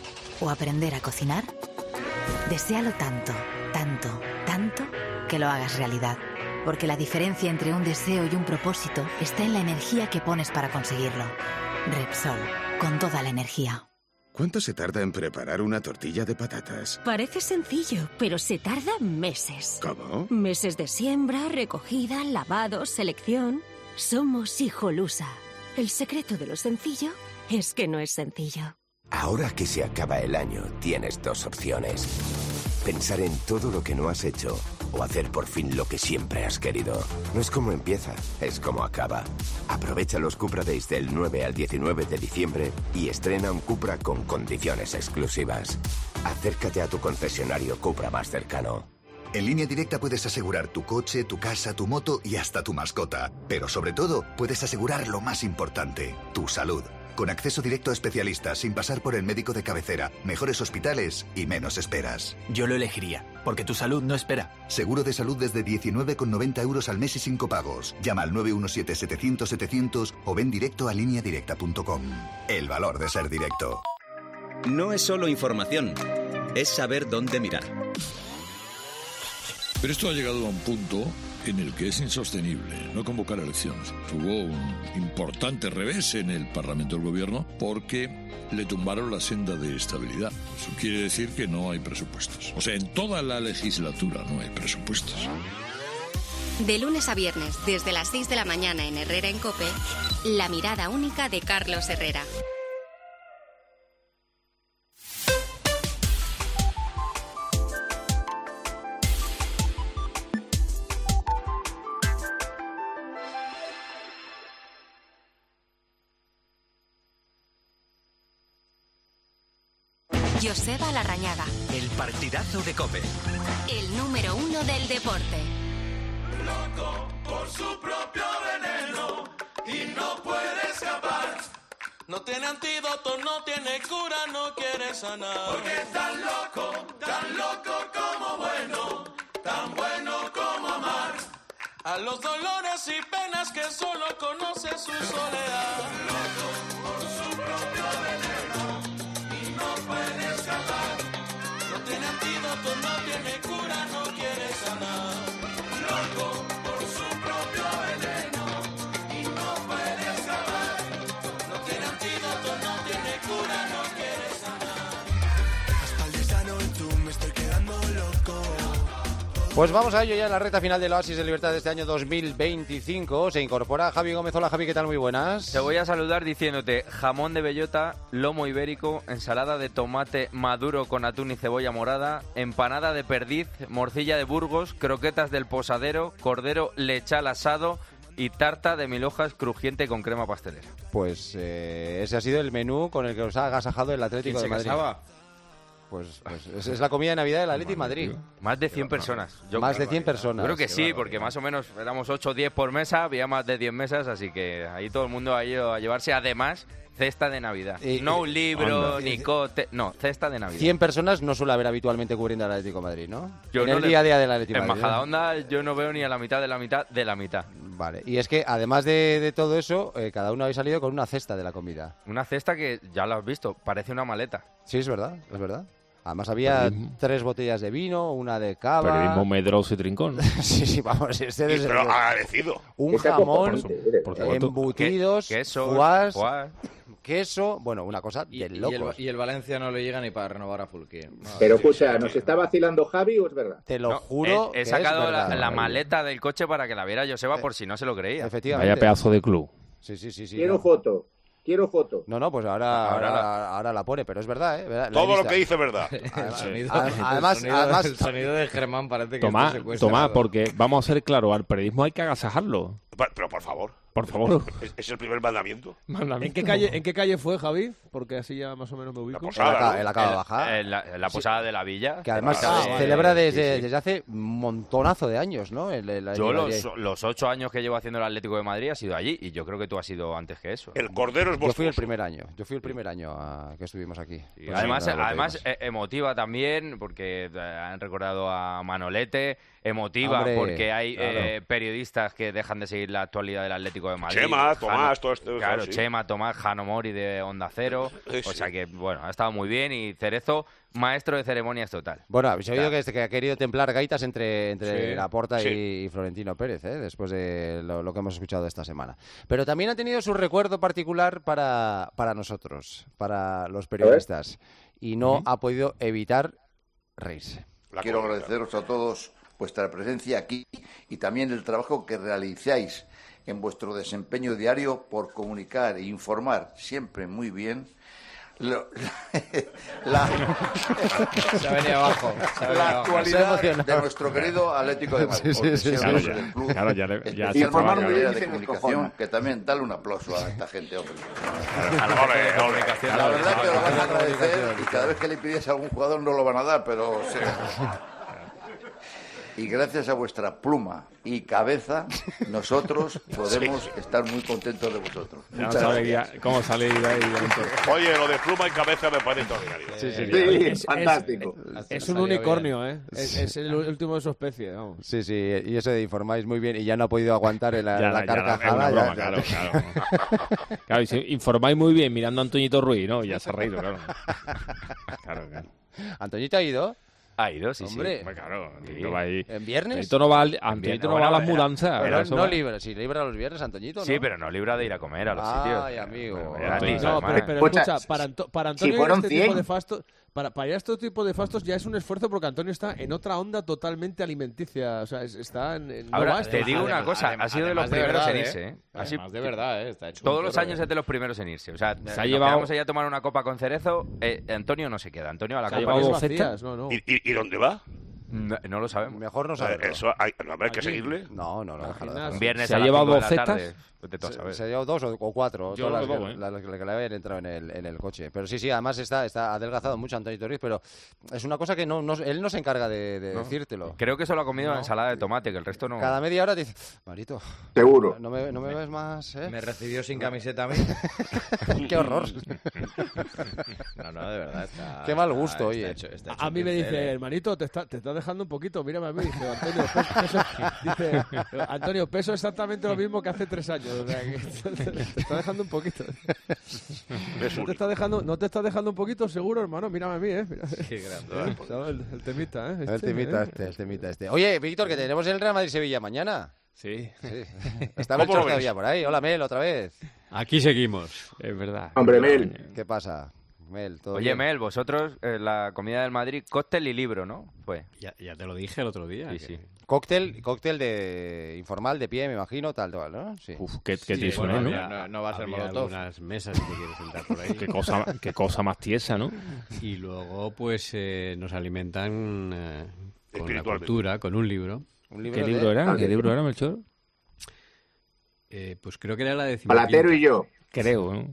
o aprender a cocinar, deséalo tanto, tanto, tanto que lo hagas realidad. Porque la diferencia entre un deseo y un propósito está en la energía que pones para conseguirlo. Repsol, con toda la energía. ¿Cuánto se tarda en preparar una tortilla de patatas? Parece sencillo, pero se tarda meses. ¿Cómo? Meses de siembra, recogida, lavado, selección. Somos Hijolusa. El secreto de lo sencillo es que no es sencillo. Ahora que se acaba el año, tienes dos opciones. Pensar en todo lo que no has hecho o hacer por fin lo que siempre has querido. No es como empieza, es como acaba. Aprovecha los Cupra Days del nueve al diecinueve de diciembre y estrena un Cupra con condiciones exclusivas. Acércate a tu concesionario Cupra más cercano. En Línea Directa puedes asegurar tu coche, tu casa, tu moto y hasta tu mascota. Pero sobre todo, puedes asegurar lo más importante, tu salud. Con acceso directo a especialistas, sin pasar por el médico de cabecera, mejores hospitales y menos esperas. Yo lo elegiría, porque tu salud no espera. Seguro de salud desde diecinueve con noventa euros al mes y sin copagos. Llama al nueve uno siete, setecientos, setecientos o ven directo a línea directa punto com. El valor de ser directo. No es solo información, es saber dónde mirar. Pero esto ha llegado a un punto en el que es insostenible no convocar elecciones. Hubo un importante revés en el Parlamento del Gobierno porque le tumbaron la senda de estabilidad. Eso quiere decir que no hay presupuestos. O sea, en toda la legislatura no hay presupuestos. De lunes a viernes, desde las seis de la mañana en Herrera en COPE, la mirada única de Carlos Herrera. Joseba Larrañaga. El partidazo de COPE. El número uno del deporte. Loco por su propio veneno y no puede escapar. No tiene antídoto, no tiene cura, no quiere sanar. Porque es tan loco, tan loco como bueno, tan bueno como amar. A los dolores y penas que solo conoce su soledad. Loco por su propio veneno y no puede escapar. No tiene antídoto, no tiene cura, no quiere sanar. Loco por su propio veneno y no puede escapar. No tiene antídoto, no tiene cura, no quiere sanar. Hasta el desano en tú me estoy quedando loco. Pues vamos a ello ya en la recta final del Oasis de Libertad de este año dos mil veinticinco. Se incorpora Javi Gómez. Hola Javi, ¿qué tal? Muy buenas. Te voy a saludar diciéndote jamón de bellota, lomo ibérico, ensalada de tomate maduro con atún y cebolla morada, empanada de perdiz, morcilla de Burgos, croquetas del Posadero, cordero lechal asado y tarta de mil hojas crujiente con crema pastelera. Pues eh, ese ha sido el menú con el que os ha agasajado el Atlético de Madrid. ¿Quién se casaba? Pues, pues es, es la comida de Navidad del Atleti Madrid. Más de cien personas. Yo más de cien personas. Creo que sí, porque más o menos éramos ocho o diez por mesa, había más de diez mesas, así que ahí todo el mundo ha ido a llevarse, además, cesta de Navidad. Y, no un libro, anda. ni cote, no, cesta de Navidad. cien personas no suele haber habitualmente cubriendo al Atlético de Madrid, ¿no? Yo en no el le- día a día del Atlético de En Madrid. Majadahonda yo no veo ni a la mitad de la mitad de la mitad. Vale, y es que además de, de todo eso, eh, cada uno habéis salido con una cesta de la comida. Una cesta que, ya lo has visto, parece una maleta. Sí, es verdad, es verdad. Además había Periodismo. tres botellas de vino, una de cava... Periodismo medroso y trincón. sí, sí, vamos, este Sí, pero agradecido. Un Ese jamón, acojonante, por supuesto. embutidos, Que- quesos, foie, foie. queso, bueno, una cosa Y, de y el, locos. y el Valencia no le llega ni para renovar a Fulquier. No, Pero sí, escucha, sí, ¿nos sí. está vacilando Javi o es verdad? Te lo No, juro he, he que sacado es la, verdad. la maleta del coche para que la viera Joseba por si no se lo creía. Efectivamente. Vaya pedazo de club. Sí, sí, sí, sí. Quiero no. foto, quiero foto. No, no, pues ahora, Ahora ahora, ahora la pone, pero es verdad, ¿eh? ¿Verdad? La he Todo lo visto. que dice es verdad. El sonido, Además- el sonido, además- el sonido de Germán parece que Tomás, esto se cuesta Tomás, nada. porque vamos a ser claros, al periodismo hay que agasajarlo. Pa- Pero por favor, Por favor. es, es el primer mandamiento. ¿En qué calle, en qué calle fue, Javi? Porque así ya más o menos me ubico. En la, ca- en la cava En- baja. En la, en la posada de la villa. Que además Ah, se vale. celebra Sí, desde, sí. desde hace un montonazo de años, ¿no? El- el- Yo el- los, los ocho años que llevo haciendo el Atlético de Madrid ha sido allí y yo creo que tú has ido antes que eso. El cordero es Yo fui el monstruoso. primer año, yo fui el primer año ah, que estuvimos aquí. Y Pues además, sí, nada, lo además pedimos. eh, emotiva también, porque eh, han recordado a Manolete, emotiva Hombre, porque hay claro. eh, periodistas que dejan de seguir la actualidad del Atlético de Madrid. Chema, Jano- Tomás, todo esto, Claro, sí. Chema, Tomás, Jano Mori de Onda Cero. Sí, O sí. sea que, bueno, ha estado muy bien y Cerezo, maestro de ceremonias total. Bueno, habéis oído Claro. que, este- que ha querido templar gaitas entre, entre Sí, Laporta sí. y, y Florentino Pérez, ¿eh? Después de lo, lo que hemos escuchado esta semana. Pero también ha tenido su recuerdo particular para, para nosotros, para los periodistas, y no ha podido evitar reírse. Quiero agradeceros a todos vuestra presencia aquí y también el trabajo que realizáis en vuestro desempeño diario por comunicar e informar siempre muy bien lo- la, Se ha venido abajo. Se ha venido la abajo. actualidad Se ha emocionado. de nuestro querido Atlético de Madrid. Sí, sí, porque sí, sea sí. uno Claro, del ya- club, claro, ya le- ya especial se por la trabaja. manera de Dicen que comunicación, cojona. que también dale un aplauso a esta gente, hombre. Ole, ole. La verdad que lo van a agradecer y cada vez que le pides a algún jugador no lo van a dar, pero... sí. Y gracias a vuestra pluma y cabeza, nosotros podemos estar muy contentos de vosotros. Ya no Muchas sabe gracias. ya cómo salir de ahí. Oye, lo de pluma y cabeza me parece extraordinario. Sí, sí, Sí, Es- fantástico. Es, es un unicornio, ¿eh? Es, es el último de su especie, vamos. Sí, sí, y eso de informáis muy bien y ya no ha podido aguantar en la, Ya, la ya, es carcajada. una ya- broma, ya- claro, claro. Claro, y si informáis muy bien mirando a Antoñito Ruiz, ¿no? Ya se ha reído, claro. Claro, claro. ¿Antoñito ha ido? Ha ido, sí, Hombre. sí. Pues claro, Sí. Antoñito va ahí. ¿En viernes? Antoñito no va, al- Antoñito no va a las Bueno, mudanzas. Pero eso no va- libra, si libra los viernes, Antoñito, ¿no? Sí, pero no libra de ir a comer a los Ay, sitios. amigo. Bueno, Ay, gratis, No, además. pero, pero Escucha, escucha, para, Anto- para si Antonio ir a fueron este tipo cien. de fastos, para, para ir a este tipo de fastos ya es un esfuerzo porque Antonio está en otra onda totalmente alimenticia, o sea, es- está en, en- no Ahora, va a te estar- digo una Además- cosa, además- ha sido de los además de primeros verdad, en ¿eh? irse, ¿eh? Así- Además de verdad, ¿eh? Está hecho Todos un los perro, años ¿eh? es de los primeros en irse. O sea, Se ha nos llevado- quedamos allá a tomar una copa con Cerezo. eh, Antonio no se queda. Antonio a la Se ha copa llevado no- dos cestas. no, no. ¿Y, y, y dónde va? No, no lo sabemos. Mejor no Eh, saberlo. Eso hay, no, habrá que Aquí. seguirle. No, no, no, déjalo, déjalo. Un viernes ¿Se a ha las llevado cinco de dos la cestas? tarde. Vete tú a Se, saber. se ha llevado dos o, o cuatro, Yo todas creo las que que, dos, ¿eh? las que- que le habían entrado en el, en el coche. Pero sí, sí, además está, está adelgazado mucho Antonio Torres, pero es una cosa que no, no- él no se encarga de, de No. decírtelo. Creo que solo ha comido No. ensalada de tomate, que el resto no. Cada media hora te dice, Marito, Seguro. no me, no me ves más, ¿eh? Me recibió sin camiseta a mí. Qué horror. No, no, de verdad. Está, Qué mal está- gusto, está oye. hecho- está hecho A un mí me pincel, dice, ¿eh? hermanito, te está, te está dejando un poquito, mírame a mí. Dice, Antonio, peso, peso- dice, Antonio, peso exactamente lo mismo que hace tres años. O sea, que te está dejando un poquito. ¿No te está dejando, ¿No te está dejando un poquito seguro, hermano? Mírame a mí, ¿eh? Mira. Qué grande. ¿Eh? ¿Sabes? El, el temita, ¿eh? El Este, temita ¿eh? este, el temita este. Oye, Víctor, que tenemos el Real Madrid-Sevilla mañana. Sí. Sí. Está ¿Cómo Melchor lo ves? todavía por ahí. Hola, Mel, otra vez. Aquí seguimos, es verdad. Hombre, Mel. ¿Qué pasa? Mel, ¿todo Oye, bien? Mel, vosotros, eh, la comida del Madrid, cóctel y libro, ¿no? Fue. Ya, ya te lo dije el otro día. Sí, que- sí. Cóctel, cóctel de informal, de pie, me imagino, tal, tal, ¿no? Sí. Uf, qué, qué Sí, tieso, bueno, ¿no? había- No, no va a ser había Molotov. algunas mesas si te quieres sentar por ahí. Qué cosa, qué cosa más tiesa, ¿no? Y luego, pues, eh, nos alimentan eh, con la Espiritualmente. cultura, con un libro. Un libro ¿Qué de- libro era? Ah, ¿Qué sí. libro era, Melchor? Eh, pues creo que era la decimoquinta. Palatero y yo. Creo, ¿no?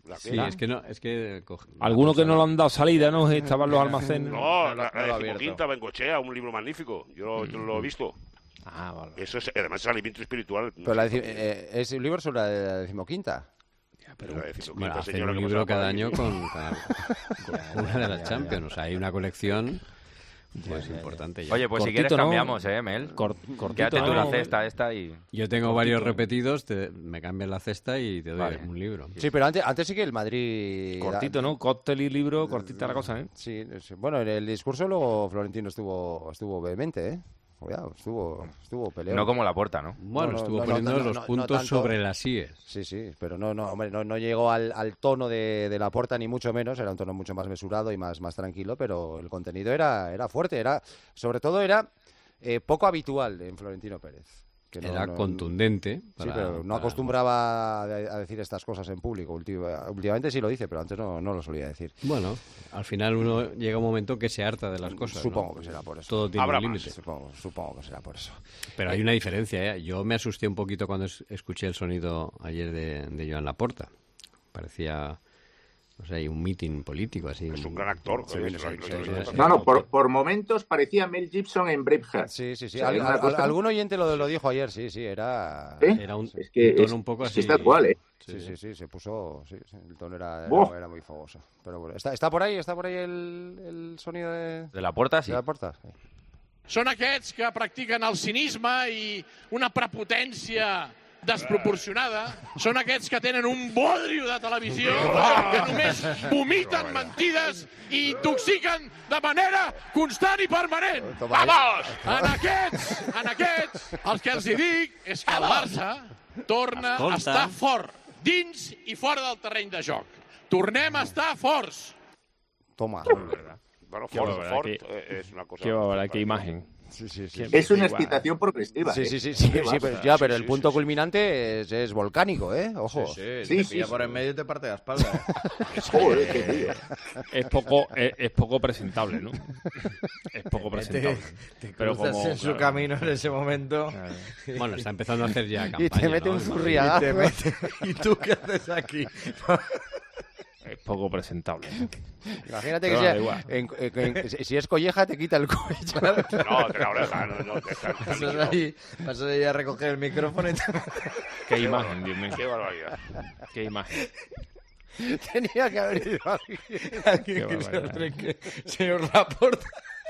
La Sí, es que no, es que... coge- Alguno que no le han dado salida, ¿no? Estaban los almacenes. No, No, la, no lo la ha decimoquinta Bengochea, un libro magnífico. Yo lo, yo lo he visto. Ah, vale. Eso es, además es alimento espiritual. Pero la deci- eh, es un libro sobre la decimoquinta. Pero la decimoquinta Bueno, hacer señora un que libro pasaba cada por ahí. año con, cada- con una de las Champions. O sea, hay una colección pues importante ya. Oye, pues si Cortito, quieres ¿no? cambiamos, ¿eh, Mel? Cor- cortito, Quédate tú ¿no? la cesta esta y... Yo tengo Cortito, varios ¿no? repetidos, te- me cambian la cesta y te doy Vale. un libro. Sí, pero antes, antes sí que el Madrid... Cortito, ¿no? Cóctel y libro, cortita la cosa, ¿eh? Sí, sí. Bueno, en el discurso luego Florentino estuvo estuvo vehemente, ¿eh? Cuidado, estuvo, estuvo peleado. No como la puerta, ¿no? Bueno, No, no, estuvo no, poniendo no, no, los no, no puntos tanto. sobre las íes. Sí, sí, pero no, no, hombre, no, no llegó al, al tono de, de la Porta ni mucho menos, era un tono mucho más mesurado y más, más tranquilo, pero el contenido era, era fuerte, era, sobre todo era eh, poco habitual en Florentino Pérez. Que no- Era no- contundente. Sí, para- pero no para- acostumbraba a, a decir estas cosas en público. Última- últimamente sí lo dice, pero antes no, no lo solía decir. Bueno, al final uno llega un momento que se harta de las cosas. Supongo ¿no? que será por eso. Todo tiene Habrá un más, límite. Supongo, supongo que será por eso. Pero hay una diferencia, ¿eh? Yo me asusté un poquito cuando es- escuché el sonido ayer de, de Joan Laporta. Parecía, no sé, un meeting político así. Es un gran actor. Sí, lo- sí, lo- sí, lo- sí, lo- sí. No, no, por, por momentos parecía Mel Gibson en Braveheart. Sí, sí, sí. O sea, Al- era una al- cosa- algún oyente lo, lo dijo ayer, sí, sí, era... ¿Eh? Era un, Es que un tono es- un poco es que así. es tal cual, ¿eh? Sí, sí, sí, se puso... Sí, sí, el tono era, Buah. era, era muy fogoso. Pero bueno, ¿está, está por ahí? ¿Está por ahí el, el sonido de, De la puerta, sí. de la Porta? Sí. Són aquests que practiquen el cinisme i una prepotència desproporcionada. Són aquests que tenen un bodrio de televisió, que només vomiten mentides i intoxiquen de manera constant i permanent. Vamos! En aquests, en aquests, el que els hi dic és que el Barça torna Escolta. a estar fort, dins i fora del terreny de joc. Tornem a estar forts. Toma. Bueno, Qué Ford, barbaridad, Ford, qué- eh, es una cosa... Qué barbaridad, qué imagen. Sí, sí, sí. Es una Igual. excitación progresiva. Sí, ¿eh? sí, sí, sí, Qué sí, Barça. pero, ya, pero sí, el punto culminante es, es volcánico, ¿eh? Ojo. Sí, sí, Sí, te sí, pilla sí. por en medio y te parte la espalda. ¿eh? Joder, qué tío. Es poco, es, es poco presentable, ¿no? Es poco presentable. Te, te Pero cruzas como, en su claro. camino en ese momento. Bueno, está empezando a hacer ya campaña. Y te mete ¿no? un El Madrid. zurriagazo. Te mete- ¿Y tú qué haces aquí? Es poco presentable. Imagínate que Pero sea, da igual. en- en- en- si es colleja te quita el cuello. No, de la oreja, no, no, te está- Pasas ahí, pasas ahí a recoger el micrófono y te... Qué imagen, Dios mío. Qué barbaridad. Qué imagen. Tenía que haber ido alguien. Alguien Qué que se barbaridad. acerque. Señor Laporta.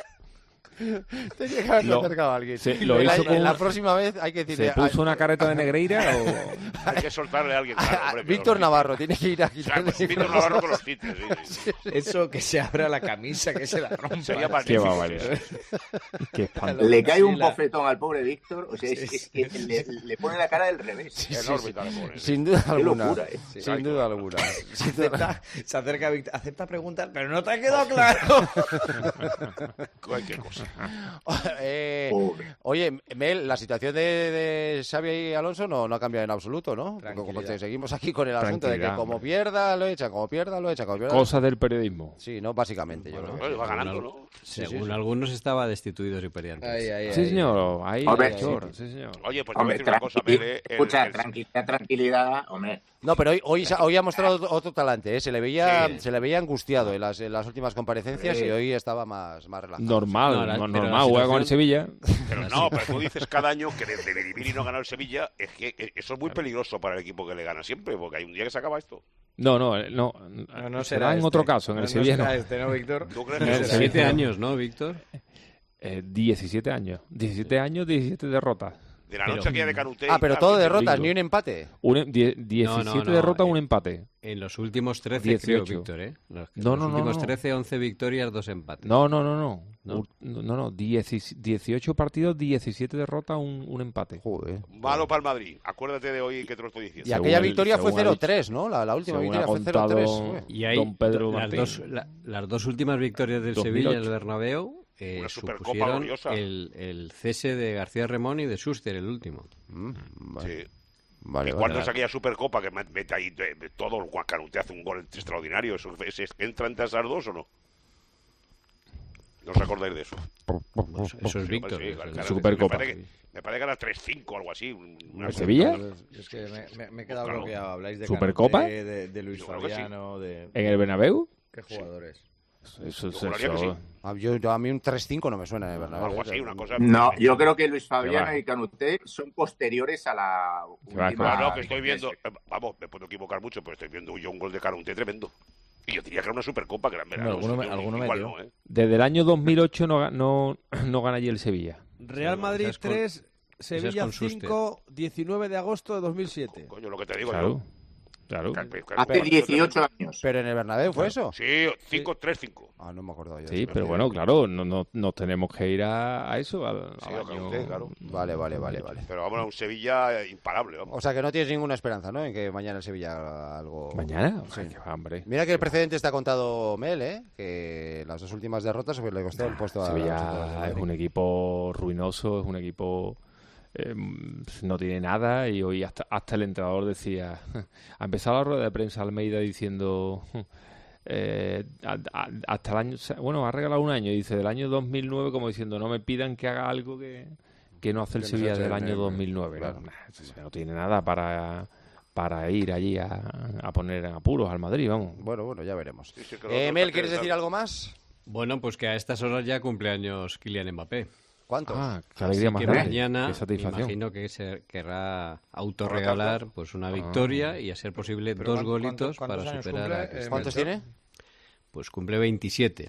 Tenía que haber Lo- acercado a alguien. se- lo En la, hizo con en la una- próxima vez hay que ¿Se decirle... puso una careta de Negreira o...? Hay que soltarle a alguien. Claro, a- a- hombre, Víctor pero- Navarro tiene que ir a Claro, quitarle... pues Víctor Navarro con los titres. Sí, sí. Eso, que se abra la camisa, que se la rompa. Sería Qué magnífico. barbaridad. Qué espanto. Le cae un Sí, la- bofetón al pobre Víctor. O sea, es, es que le, le pone la cara del revés. Enorme, tal, pobre. Sin duda Qué alguna. locura, ¿eh? Sin Ay, duda qué alguna. Sin duda- Acepta, se acerca a Víctor, acepta preguntas, pero no te ha quedado claro. Cualquier cosa. Eh, Pobre. oye, Mel, la situación de, de Xavi y Alonso no, no ha cambiado en absoluto, ¿no? Porque como Tranquilidad. te- seguimos aquí con el asunto de que Tranquilidad, como hombre. pierda lo echan, como pierda lo echan, como pierda... Cosas del periodismo. Sí, ¿no? Básicamente, yo creo que Bueno, sí. va ganando, ¿no? Según algunos estaba destituidos y periantes. Ay, ay, Sí, ay. señor. Ahí, Hombre, doctor. Sí, señor. Oye, pues te voy a Hombre, decir una cosa, tranqui- Mele. el- escucha, el- tranquilidad, tranquilidad, hombre. No, pero hoy, hoy, sa- hoy ha mostrado otro, otro talante, ¿eh? Se le veía, Sí. se le veía angustiado en las, en las últimas comparecencias Sí. y hoy estaba más, más relajado. Normal, No, la- no- pero la normal. Juega con el situación- Sevilla. Pero no, pero tú dices cada año que desde Vivir y no ganó el Sevilla, es que eh, eso es muy peligroso para el equipo que le gana siempre, porque hay un día que se acaba esto. No, no, eh, no. No, no será será en este. otro caso, en No, el no Sevilla será no. este, ¿no, Víctor? ¿Tú crees En que el será? Siete Sevilla. años, ¿no, Víctor? Eh, diecisiete años. diecisiete años, diecisiete derrotas. De la Pero- noche aquella de Canute. Ah, pero y todo tal, derrotas, bingo. ni un empate. Un, em- die- diecisiete No, no, no, derrotas, eh. un empate. En los últimos trece, dieciocho. creo, Víctor, ¿eh? Los, No, los no, no, últimos no. trece, once victorias, dos empates. No, no, no, no. ¿No? U- No, no, no. dieci- dieciocho partidos, diecisiete derrotas, un, un empate. Joder. Malo para el Madrid. Acuérdate de hoy que te lo estoy diciendo. Y Según aquella el- victoria fue según ha cero dicho- tres, ¿no? La, la última según ha victoria fue cero tres. contado- Y hay Don Pedro las, Martín. dos, la- las dos últimas victorias del dos mil Sevilla ocho. en el Bernabéu eh, Una Supercopa supusieron gloriosa. el, el cese de García Remón y de Schuster, el último. Mm, vale. Sí. Vale, ¿Y vale. cuándo es aquella Supercopa que met- mete ahí de- de todo el Canute hace un gol extraordinario? ¿Eso, es- ¿Entra entre esas dos o no? ¿No os acordáis de eso? Eso es Víctor. Sí, claro, claro, Supercopa. Me parece que, me parece que era tres cinco o algo así. Una ¿En Sevilla? Es que me, me, me he quedado Claro. bloqueado. Habláis de ¿Supercopa? Canute, de, de Luis Yo creo que sí. Fabiano, de... ¿En el Bernabéu? ¿Qué jugadores? Eso es Yo juraría que eso. sí. Ah, yo, yo- a mí un tres cinco no me suena, de verdad. Algo así, una cosa... No, yo creo que Luis Que va. Fabiano y Canuté son posteriores a la Que va, última... Claro, que estoy viendo... eh, Vamos, me puedo equivocar mucho, pero estoy viendo yo un gol de Canute tremendo. Y yo diría que era una Supercopa, que era en verano. alguno me- Yo- alguno igual metió. no, ¿eh? Desde el año dos mil ocho no, ga- no, no gana allí el Sevilla. Real Madrid esa es con- tres, esa es Sevilla con Suster. cinco, diecinueve de agosto de dos mil siete. Coño, lo que te digo Claro. yo. Claro. Hace dieciocho años. Pero en el Bernabéu fue eso. Sí, cinco tres cinco. Ah, no me acuerdo yo. Sí, pero bueno, claro, no, no, nos tenemos que ir a, a eso, al, Sí, al a año- Canute, claro. Vale, vale, vale, vale. Pero vamos a un Sevilla eh, imparable, vamos. O sea que no tienes ninguna esperanza, ¿no? En que mañana el Sevilla haga algo. ¿Mañana? Sí. Ay, qué va, hombre. Mira que el precedente está contado Mel, ¿eh? Que las dos últimas derrotas pues, le costó el puesto a Sevilla es un equipo ruinoso, es un equipo eh, no tiene nada y hoy hasta, hasta el entrenador decía, ha empezado la rueda de prensa Almeida diciendo eh, a- a- hasta el año, bueno, ha regalado un año, dice del año dos mil nueve como diciendo no me pidan que haga algo que, que no hace el Que no se Sevilla hace del en año el- dos mil nueve. claro. No, nah, no tiene nada para para ir allí a, a poner en apuros al Madrid, vamos. Bueno, bueno, ya veremos. Sí, sí, que Eh, los Mel, otros ¿quieres tal. decir algo más? Bueno, pues que a estas horas ya cumpleaños Kylian Mbappé. ¿Cuántos? Ah, qué alegría Así más que grande, mañana qué me satisfacción. imagino que se querrá autorregalar pues una victoria y a ser posible Pero dos ¿cuántos- golitos cuántos para años superar cumple, a eh, Cristiano. ¿Cuántos tiene? Pues cumple veintisiete.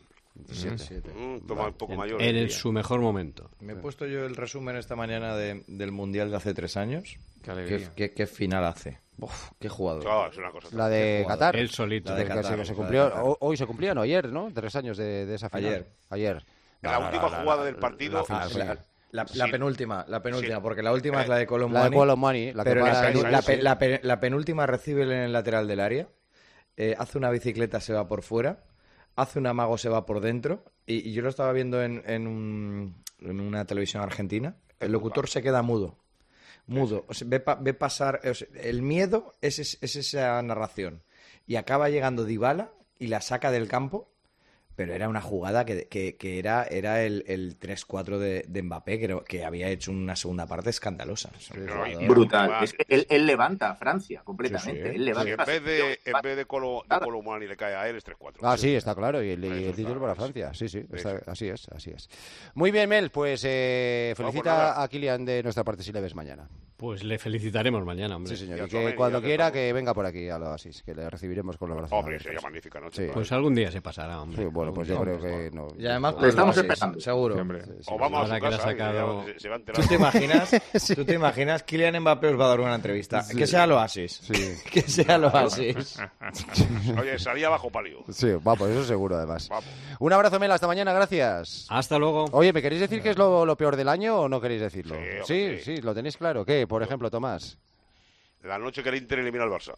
Mm, toma un poco En, mayor. en diría. el- su mejor momento. Me he puesto yo el resumen esta mañana de- del Mundial de hace tres años. Qué alegría. ¿Qué, qué, qué final hace? Uf, qué jugador. Ah, es una cosa. La de jugador. Qatar. Él solito. La de Que se- Qatar, que se la cumplió, de Qatar. ho- hoy se cumplían, o ayer, ¿no? Tres años de, de esa final. Ayer. Ayer. La No, no, última no, no, jugada no, del partido. la final, Ah, sí. la, la- la Sí. penúltima, la penúltima, Sí. porque la última es la de Colombo. La de Colomani, la que Pero la, para penu- esa, la esa, pe- sí. la pe- la penúltima recibe en el lateral del área, eh, hace una bicicleta, se va por fuera, hace un amago, se va por dentro, y, y yo lo estaba viendo en, en, un- en una televisión argentina, el locutor se queda mudo, mudo, o sea, ve, pa- ve pasar, o sea, el miedo es, es, es esa narración, y acaba llegando Dybala y la saca del campo. Pero era una jugada que, que, que era, era el, el tres cuatro de, de Mbappé, que, era- que había hecho una segunda parte escandalosa. Es un Pero jugador- hay- Brutal. Va. Es que él, él levanta a Francia completamente. Sí, sí. Él Si levanta en a vez de, Francia. en vez de, Colo, de Colomani le cae a él, es tres cuatro. Ah, sí, está claro. Y el, y el Eso título está, para sí. Francia. Sí, sí. está- Sí. así es, así es. Muy bien, Mel. Pues eh, pues felicita nada. a Kylian de nuestra parte si le ves mañana. Pues le felicitaremos mañana, hombre. Sí, señor. Ya Y saben, que ya cuando te quiera pago. que venga por aquí a la Oasis, que le recibiremos con los brazos Hombre, abiertos. sería magnífica noche. Sí. Pues algún día se pasará, hombre. Sí, bueno, pues yo creo que no. Y además, Le estamos pues, esperando. seguro. Sí, hombre. O vamos Ahora a su que le ha casa, sacado- que ya se, se va a enterar. ¿Tú te imaginas? ¿Tú te imaginas? Kylian Mbappé os va a dar una entrevista. Que sea el Oasis. Sí. Que sea el Oasis. Oye, salía bajo palio. Sí, vamos, eso seguro, además. Vamos. Un abrazo, Mel. Hasta mañana. Gracias. Hasta luego. Oye, ¿me queréis decir qué es lo, lo peor del año o no queréis decirlo? Sí, sí, hombre, sí, sí. lo tenéis claro. ¿Qué? Por ejemplo, Tomás. La noche que el Inter elimina al Barça.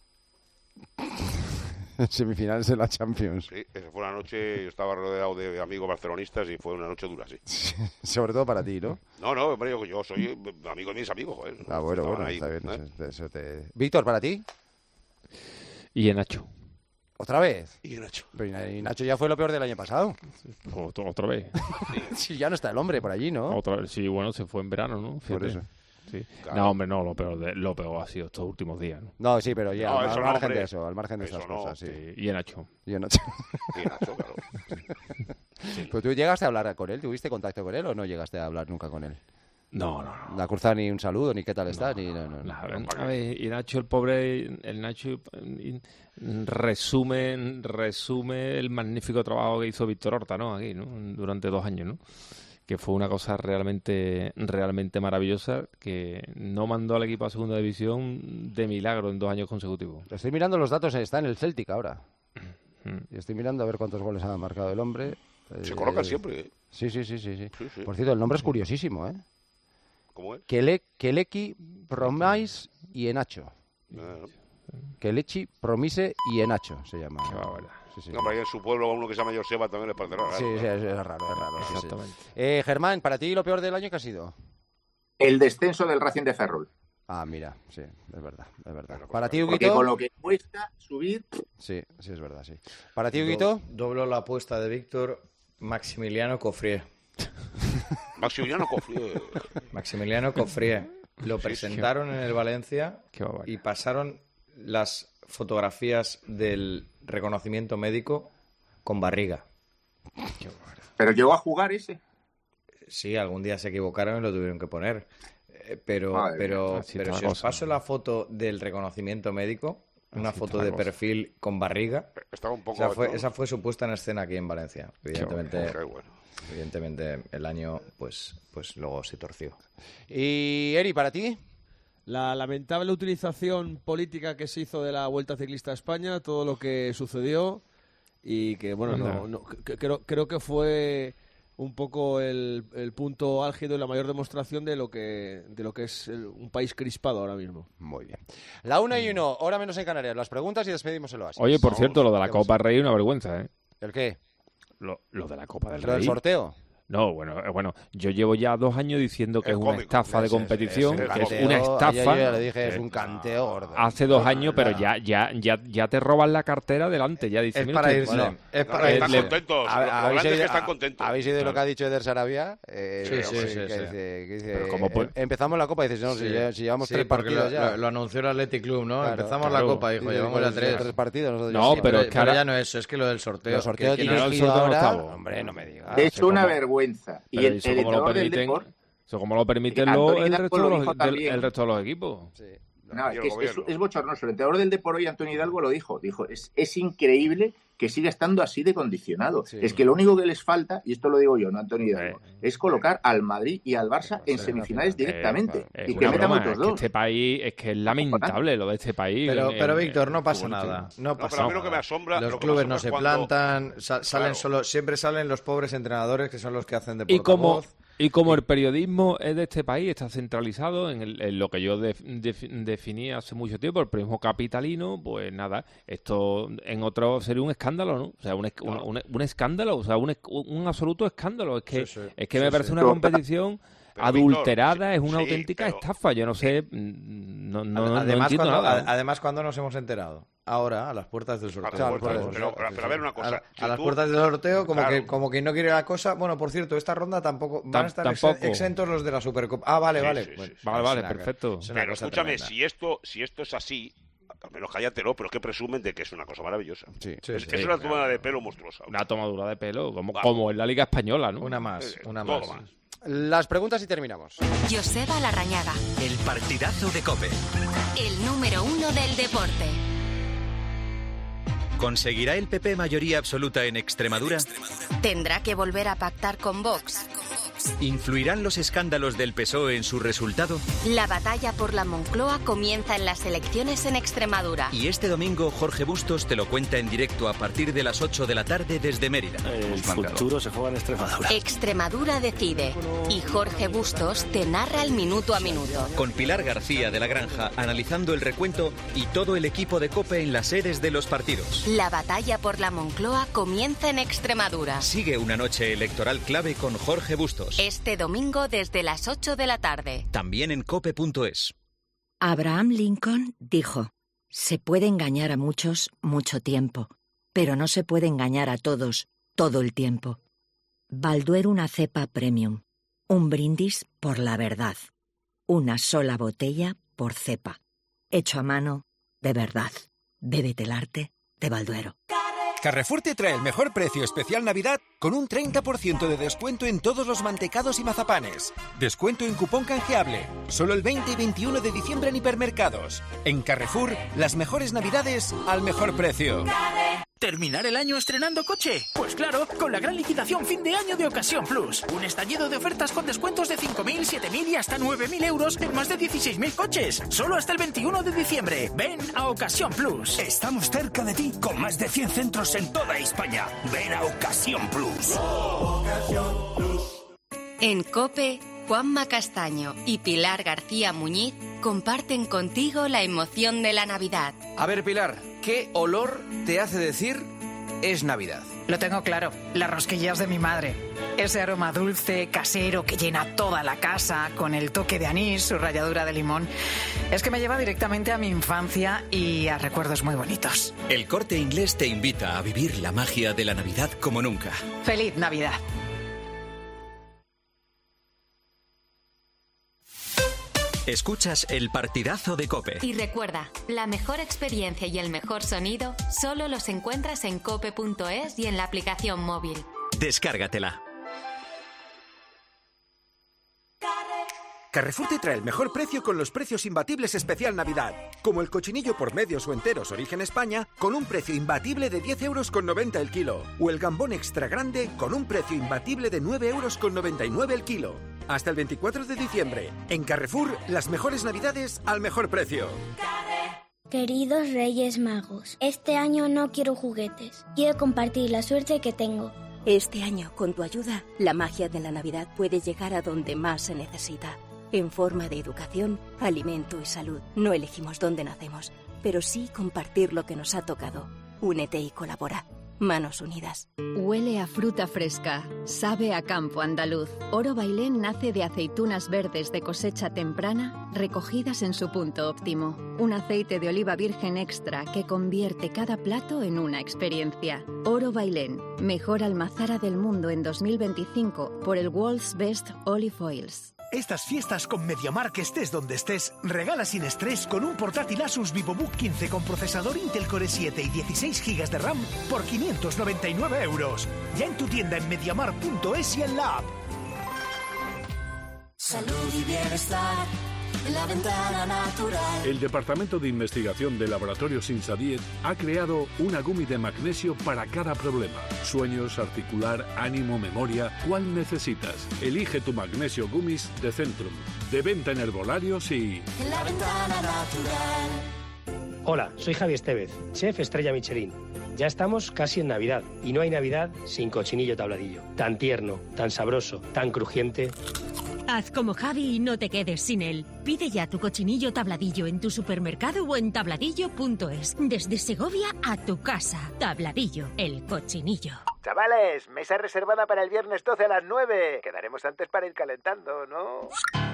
Semifinales de la Champions. Sí, esa fue una noche, yo estaba rodeado de amigos barcelonistas y fue una noche dura, sí. Sobre todo para ti, ¿no? No, no, hombre, yo, yo soy amigo de mis amigos, joder. Ah, bueno, Estaban bueno, ahí, está bien. ¿eh? eso- eso te- Víctor, ¿para ti? Y en Nacho. ¿Otra vez? Y Nacho. Pero y Nacho ya fue lo peor del año pasado. Otra, otra vez. Sí, ya no está el hombre por allí, ¿no? Otra vez. Sí, bueno, se fue en verano, ¿no? Por Fíjate. eso. Sí. Claro. No, hombre, no, lo peor, de- lo peor ha sido estos últimos días, ¿no? No, sí, pero ya, No, al eso no, margen hombre. de eso, al margen de Eso estas no. cosas, sí. Sí, y en Nacho. Yo no te- Y Nacho, claro. Pues tú llegaste a hablar con él, ¿tuviste contacto con él o no llegaste a hablar nunca con él? No, no, no. No ha cruzado ni un saludo, ni qué tal está, ni... No, no, no. Nada, a ver, y Nacho, el pobre, el Nacho eh, resume, resume el magnífico trabajo que hizo Víctor Horta, ¿no? Aquí, ¿no? Durante dos años, ¿no? Que fue una cosa realmente, realmente maravillosa, que no mandó al equipo a segunda división de milagro en dos años consecutivos. Estoy mirando los datos, está en el Celtic ahora. Y estoy mirando a ver cuántos goles ha marcado el hombre. Se Eh, colocan siempre, ¿eh? Sí, sí, sí, sí, sí. Sí, sí. Por cierto, el nombre es curiosísimo, ¿eh? ¿Cómo es? Kele- Keleki Promais y Enacho. Ah, no. Kelechi Promise y Enacho se llama. Sí, sí. No, pero ahí en su pueblo uno que se llama Joseba también les parece raro. Sí, sí, es, es raro, es raro. sí, sí. Exactamente. Eh, Germán, ¿para ti lo peor del año qué ha sido? El descenso del Racing de Ferrol. Ah, mira, sí, es verdad, es verdad. ¿Para ti, Porque Huguito? con lo que cuesta subir... Sí, sí, es verdad, sí. ¿Para ti, Huguito? Do- Doblo la apuesta de Víctor. Maximiliano Cofrié. Maximiliano Cofrié. Maximiliano Cofrié. Lo presentaron en el Valencia y pasaron las fotografías del reconocimiento médico con barriga. ¿Pero llegó a jugar ese? Sí, algún día se equivocaron y lo tuvieron que poner. Eh, pero Madre pero, mía, pero si os paso la foto del reconocimiento médico, una Así foto está la de cosa. perfil con barriga, Estaba un poco esa fue, alto. esa fue su puesta en escena aquí en Valencia. Evidentemente, bueno, qué bueno. evidentemente el año pues, pues luego se torció. Y Eri, ¿para ti? La lamentable utilización política que se hizo de la Vuelta Ciclista a España, todo lo que sucedió y que, bueno, no, no, que- creo, creo que fue un poco el, el punto álgido y la mayor demostración de lo que de lo que es el- un país crispado ahora mismo. Muy bien. La una y uno, hora menos en Canarias. Las preguntas y despedimos el oasis. Oye, por Vamos. cierto, lo de la ¿Qué Copa pasa? del Rey es una vergüenza, ¿eh? ¿El qué? Lo, lo de la Copa del ¿Lo del Rey. sorteo? No, bueno, eh, bueno, yo llevo ya dos años diciendo que Es es una cómico. estafa de Es- es- competición, es un que es canteo. una estafa. Ayer yo ya le dije, es Eh, un canteo gordo. Hace dos años, pero ya, ya, ya, ya te roban la cartera delante, ya dicen. Es mira para usted, irse, bueno, es para eh, Están le- contentos. Lo, A- lo ¿Habéis grande es oído, que están a- contentos. ¿Habéis oído lo Claro. que ha dicho Eder Sarabia? Eh, Sí, sí, que sí, dice- sí. que dice, Pero como em- pu- empezamos la Copa y dices, no, si, Sí. ya- si llevamos Sí, tres porque partidos lo, ya. lo- lo anunció el Athletic Club, ¿no? Claro, Empezamos claro. la Copa, dijo, Dice, llevamos pues, ya tres. tres partidos. nosotros No, ya- pero pero, es que ahora- ya no es eso, es que lo del sorteo. Los sorteos que- que no, el dirigido sorteo no ahora... estaba. Hombre, no me digas. Es eso una como- vergüenza. Y pero el, eso el como lo entrenador del permiten, Depor... eso como lo permiten Antonio los- el, Hidalgo resto de lo los, dijo del- también. el resto de los equipos. Sí. No, Y es, el que es, gobierno. es- es bochornoso. El entrenador del Depor hoy, Antonio Hidalgo, lo dijo. Dijo, es, es increíble que siga estando así de condicionado. Sí. Es que lo único que les falta, y esto lo digo yo, no Antonio Hidalgo, Eh. es colocar al Madrid y al Barça en Sí, semifinales sí, directamente. Es y que una metan broma, otros es que dos. este país es que es lamentable lo de este país. Pero, en- pero en- Víctor, no en pasa fútbol, nada. tío. No No, pasa pero a mí nada. lo que me asombra... Los lo que me clubes asombra no es se cuando- plantan, sa- salen Claro. solo, siempre salen los pobres entrenadores que son los que hacen de Y como, portavoz. y como el periodismo es de este país, está centralizado en, el- en lo que yo def- def- definí hace mucho tiempo, el periodismo capitalino, pues nada, esto en otro sería un escándalo, ¿no? O sea, un, esc- un, un- un escándalo, o sea, un, esc- un absoluto escándalo. Es que, Sí, sí. es que Sí, me sí. parece una Total. competición Pero, adulterada, Víctor, es una sí, auténtica pero- estafa. Yo no sé, mm, no, no, no además, entiendo cuando, nada. a- además, cuando nos hemos enterado? Ahora, a las puertas del Ah, sorteo. Claro, pero, por eso. pero- pero- pero a ver una A, cosa. la- si a las tú- puertas del sorteo, como, Claro. que, como quien no quiere la cosa. Bueno, por cierto, esta ronda tampoco. Van a Tam- estar ex- tampoco. exentos los de la Supercopa. Ah, vale, Sí, vale. sí, sí, Bueno, sí. Vale, es vale, una- perfecto. es una Pero cosa escúchame, tremenda. si esto, si esto es así, al menos cállatelo, pero que presumen de que es una cosa maravillosa. Sí. Sí, es, sí. es una tomada de pelo monstruosa. Una tomadura de pelo, como, Vamos. como en la Liga Española, ¿no? Una más, una Todo más. más. Las preguntas y terminamos. Joseba Larrañaga, El partidazo de COPE. el número uno del deporte. ¿Conseguirá el P P mayoría absoluta en Extremadura? ¿Tendrá que volver a pactar con Vox? ¿Influirán los escándalos del P S O E en su resultado? La batalla por la Moncloa comienza en las elecciones en Extremadura. Y este domingo Jorge Bustos te lo cuenta en directo a partir de las ocho de la tarde desde Mérida. El futuro se juega en Extremadura. Extremadura decide y Jorge Bustos te narra el minuto a minuto. Con Pilar García de la Granja analizando el recuento y todo el equipo de COPE en las sedes de los partidos. La batalla por la Moncloa comienza en Extremadura. Sigue una noche electoral clave con Jorge Bustos. Este domingo desde las ocho de la tarde. También en cope punto es. Abraham Lincoln dijo, se puede engañar a muchos mucho tiempo, pero no se puede engañar a todos todo el tiempo. Balduero una cepa premium, un brindis por la verdad, una sola botella por cepa, hecho a mano de verdad. Bébete el arte de Balduero. Carrefour te trae el mejor precio especial Navidad con un treinta por ciento de descuento en todos los mantecados y mazapanes. Descuento en cupón canjeable. Solo el veinte y veintiuno de diciembre en hipermercados. En Carrefour, las mejores Navidades al mejor precio. ¿Terminar el año estrenando coche? Pues claro, con la gran liquidación fin de año de Ocasión Plus. Un estallido de ofertas con descuentos de cinco mil, siete mil y hasta nueve mil euros en más de dieciséis mil coches. Solo hasta el veintiuno de diciembre. Ven a Ocasión Plus. Estamos cerca de ti con más de cien centros en toda España. Ven a Ocasión Plus. En COPE, Juanma Castaño y Pilar García Muñiz comparten contigo la emoción de la Navidad. A ver, Pilar, ¿qué olor te hace decir es Navidad? Lo tengo claro, las rosquillas de mi madre. Ese aroma dulce, casero, que llena toda la casa, con el toque de anís, su ralladura de limón. Es que me lleva directamente a mi infancia y a recuerdos muy bonitos. El Corte Inglés te invita a vivir la magia de la Navidad como nunca. ¡Feliz Navidad! Escuchas el partidazo de COPE. Y recuerda, la mejor experiencia y el mejor sonido solo los encuentras en cope punto es y en la aplicación móvil. Descárgatela. Carrefour te trae el mejor precio con los precios imbatibles especial Navidad. Como el cochinillo por medios o enteros origen España, con un precio imbatible de diez euros con noventa el kilo. O el gambón extra grande, con un precio imbatible de nueve euros con noventa y nueve el kilo. Hasta el veinticuatro de diciembre. En Carrefour, las mejores Navidades al mejor precio. Queridos Reyes Magos, este año no quiero juguetes. Quiero compartir la suerte que tengo. Este año, con tu ayuda, la magia de la Navidad puede llegar a donde más se necesita. En forma de educación, alimento y salud. No elegimos dónde nacemos, pero sí compartir lo que nos ha tocado. Únete y colabora. Manos unidas. Huele a fruta fresca, sabe a campo andaluz. Oro Bailén nace de aceitunas verdes de cosecha temprana, recogidas en su punto óptimo. Un aceite de oliva virgen extra que convierte cada plato en una experiencia. Oro Bailén, mejor almazara del mundo en dos mil veinticinco por el World's Best Olive Oils. Estas fiestas con MediaMark, que estés donde estés, regala sin estrés con un portátil Asus VivoBook quince con procesador Intel Core siete y dieciséis gigas de RAM por quinientos noventa y nueve euros. Ya en tu tienda en mediamark punto es y en la app. Salud y bienestar, la ventana natural. El Departamento de Investigación de Laboratorios Insadiet ha creado una gummy de magnesio para cada problema. Sueños, articular, ánimo, memoria. ¿Cuál necesitas? Elige tu magnesio gummies de Centrum. De venta en herbolarios y... La ventana natural. Hola, soy Javi Estevez, chef Estrella Michelin. Ya estamos casi en Navidad y no hay Navidad sin cochinillo tabladillo. Tan tierno, tan sabroso, tan crujiente. Haz como Javi y no te quedes sin él. Pide ya tu cochinillo tabladillo en tu supermercado o en tabladillo punto es. Desde Segovia a tu casa. Tabladillo, el cochinillo. Chavales, mesa reservada para el viernes doce a las nueve. Quedaremos antes para ir calentando, ¿no?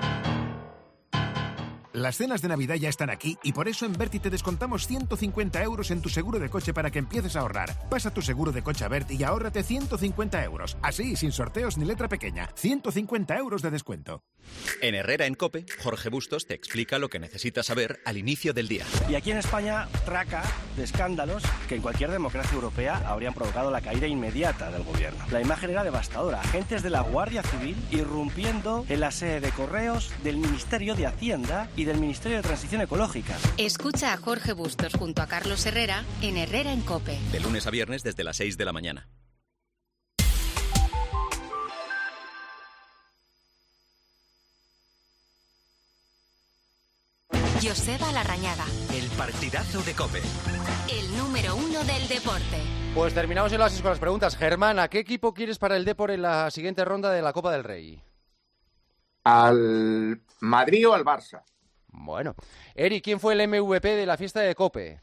Las cenas de Navidad ya están aquí y por eso en Berti te descontamos ciento cincuenta euros en tu seguro de coche para que empieces a ahorrar. Pasa tu seguro de coche a Berti y ahórrate ciento cincuenta euros. Así, sin sorteos ni letra pequeña. ciento cincuenta euros de descuento. En Herrera en COPE, Jorge Bustos te explica lo que necesitas saber al inicio del día. Y aquí en España, traca de escándalos que en cualquier democracia europea habrían provocado la caída inmediata del gobierno. La imagen era devastadora. Agentes de la Guardia Civil irrumpiendo en la sede de correos del Ministerio de Hacienda y del Ministerio de Transición Ecológica. Escucha a Jorge Bustos junto a Carlos Herrera en Herrera en COPE. De lunes a viernes desde las seis de la mañana. Joseba Larrañaga. El partidazo de COPE. El número uno del deporte. Pues terminamos el oasis con las preguntas. Germán, ¿a qué equipo quieres para el Depor en la siguiente ronda de la Copa del Rey? Al Madrid o al Barça. Bueno. Eri, ¿quién fue el M V P de la fiesta de COPE?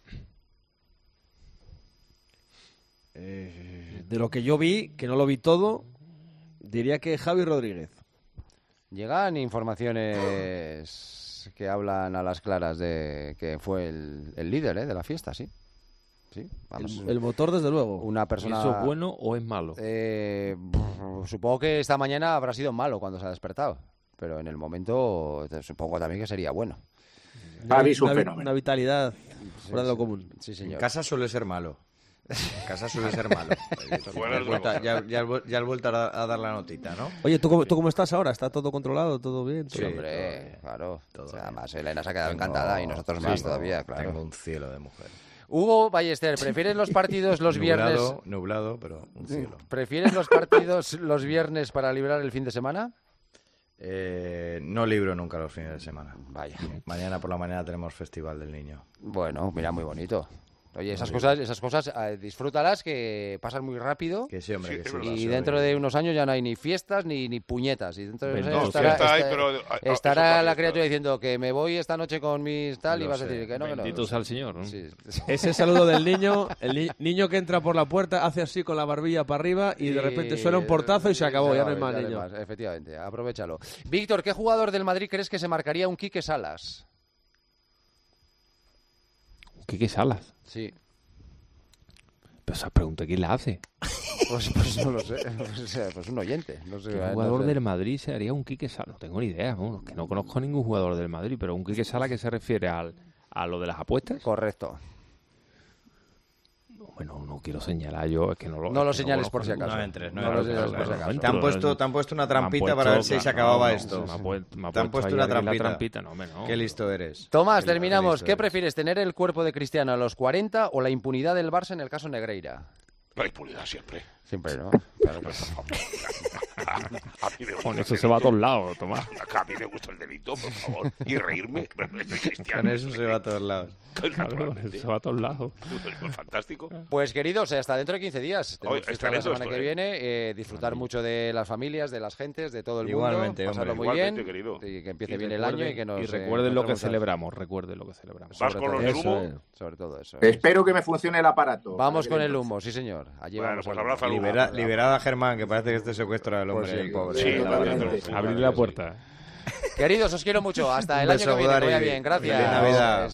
Eh, de lo que yo vi, que no lo vi todo, diría que Javi Rodríguez. Llegan informaciones que hablan a las claras de que fue el, el líder ¿eh? de la fiesta, sí. Sí, vamos. El, el motor, desde luego. Una persona... ¿Y eso es bueno o es malo? Eh, supongo que esta mañana habrá sido malo cuando se ha despertado. Pero en el momento supongo también que sería bueno. Javi es un fenómeno. Una vitalidad fuera de lo común. Sí, señor. En casa suele ser malo. En casa suele ser malo. Ya, ya, ya, ya has vuelto a dar la notita, ¿no? Oye, ¿tú cómo, ¿tú cómo estás ahora? ¿Está todo controlado? ¿Todo bien? ¿Todo sí, bien? hombre, todo claro. Todo o sea, además, Elena se ha quedado tengo... encantada y nosotros más sí, todavía, claro. Tengo un cielo de mujer. Hugo Ballester, ¿prefieres los partidos los nublado, viernes? Nublado, pero un cielo. ¿Prefieres los partidos los viernes para librar el fin de semana? Eh, no libro nunca los fines de semana. Vaya. Mañana por la mañana tenemos Festival del Niño. Bueno, mira, muy bonito. Oye, esas cosas, esas cosas eh, disfrútalas, que pasan muy rápido. Que sí, hombre, sí, que sí. Y sí, dentro hombre. de unos años ya no hay ni fiestas ni, ni puñetas. Y dentro de unos No, años estará, fiesta hay, esta- pero, ah, ah, estará es la otra criatura diciendo que me voy esta noche con mis tal, y Lo vas a sé. decir que no, que no. Bendito sea el Señor, ¿no? Sí. Ese saludo del niño, el ni- niño que entra por la puerta, hace así con la barbilla para arriba y de repente suena un portazo y se acabó, ya no hay más Ya niño. más, efectivamente, aprovechalo. Víctor, ¿qué jugador del Madrid crees que se marcaría un Quique Salas? Quique Salas. Sí. Pero esa pregunta, ¿quién la hace? Pues, pues no lo sé, pues, pues un oyente. No sé, ¿Qué no jugador sé. del Madrid se haría un Quique Salas? No tengo ni idea, bueno, que no conozco a ningún jugador del Madrid, pero un Quique Salas que se refiere al, a lo de las apuestas. Correcto. Bueno, no quiero señalar yo, es que no lo No lo es que señales conozco por si ninguno. acaso. No entres, no No lo entres. señales por si acaso. Te han puesto, te han puesto una trampita para ver si se acababa esto. Me ha puesto, me ha Te han puesto puesto ahí una alguien la trampita. trampita, no, hombre, no. Qué listo eres. Tomás, Qué terminamos. listo ¿Qué eres. prefieres, tener el cuerpo de Cristiano a los cuarenta o la impunidad del Barça en el caso Negreira? La impunidad siempre. Siempre, ¿no? Claro que sí. A mí me gusta Con el eso se delito. va a todos lados, Tomás. A mí me gusta el delito, por favor. Y reírme. Cristiano. Con eso se va a todos lados. Claro, se va a todos lados. Fantástico. Pues queridos, hasta dentro de quince días. Tenemos Oye, es fiesta la tremendo semana esto, que ¿eh? viene. eh, disfrutar mucho de las familias, de las gentes, de todo el Igualmente, mundo. Pasarlo hombre. muy Igualmente, bien. querido. Y que empiece Y bien el recuerden- año y que nos y eh, recuerden lo que encontremos a- celebramos, recuerden lo que celebramos. ¿Vas sobre con todo los del eso, humo? eh, sobre todo eso. Espero que me funcione el aparato. Vamos Para con que el entonces- humo, sí señor. Allí Bueno, vamos pues al abraza humo. al humo. Libera, liberad a Germán, que parece que este secuestro al hombre, Pues sí, el pobre. Sí, la también verdad te que sí. lo- Abrir la puerta. Queridos, os quiero mucho. Hasta Un el año beso, que viene. Que Budari. vaya bien. Gracias. Feliz Navidad.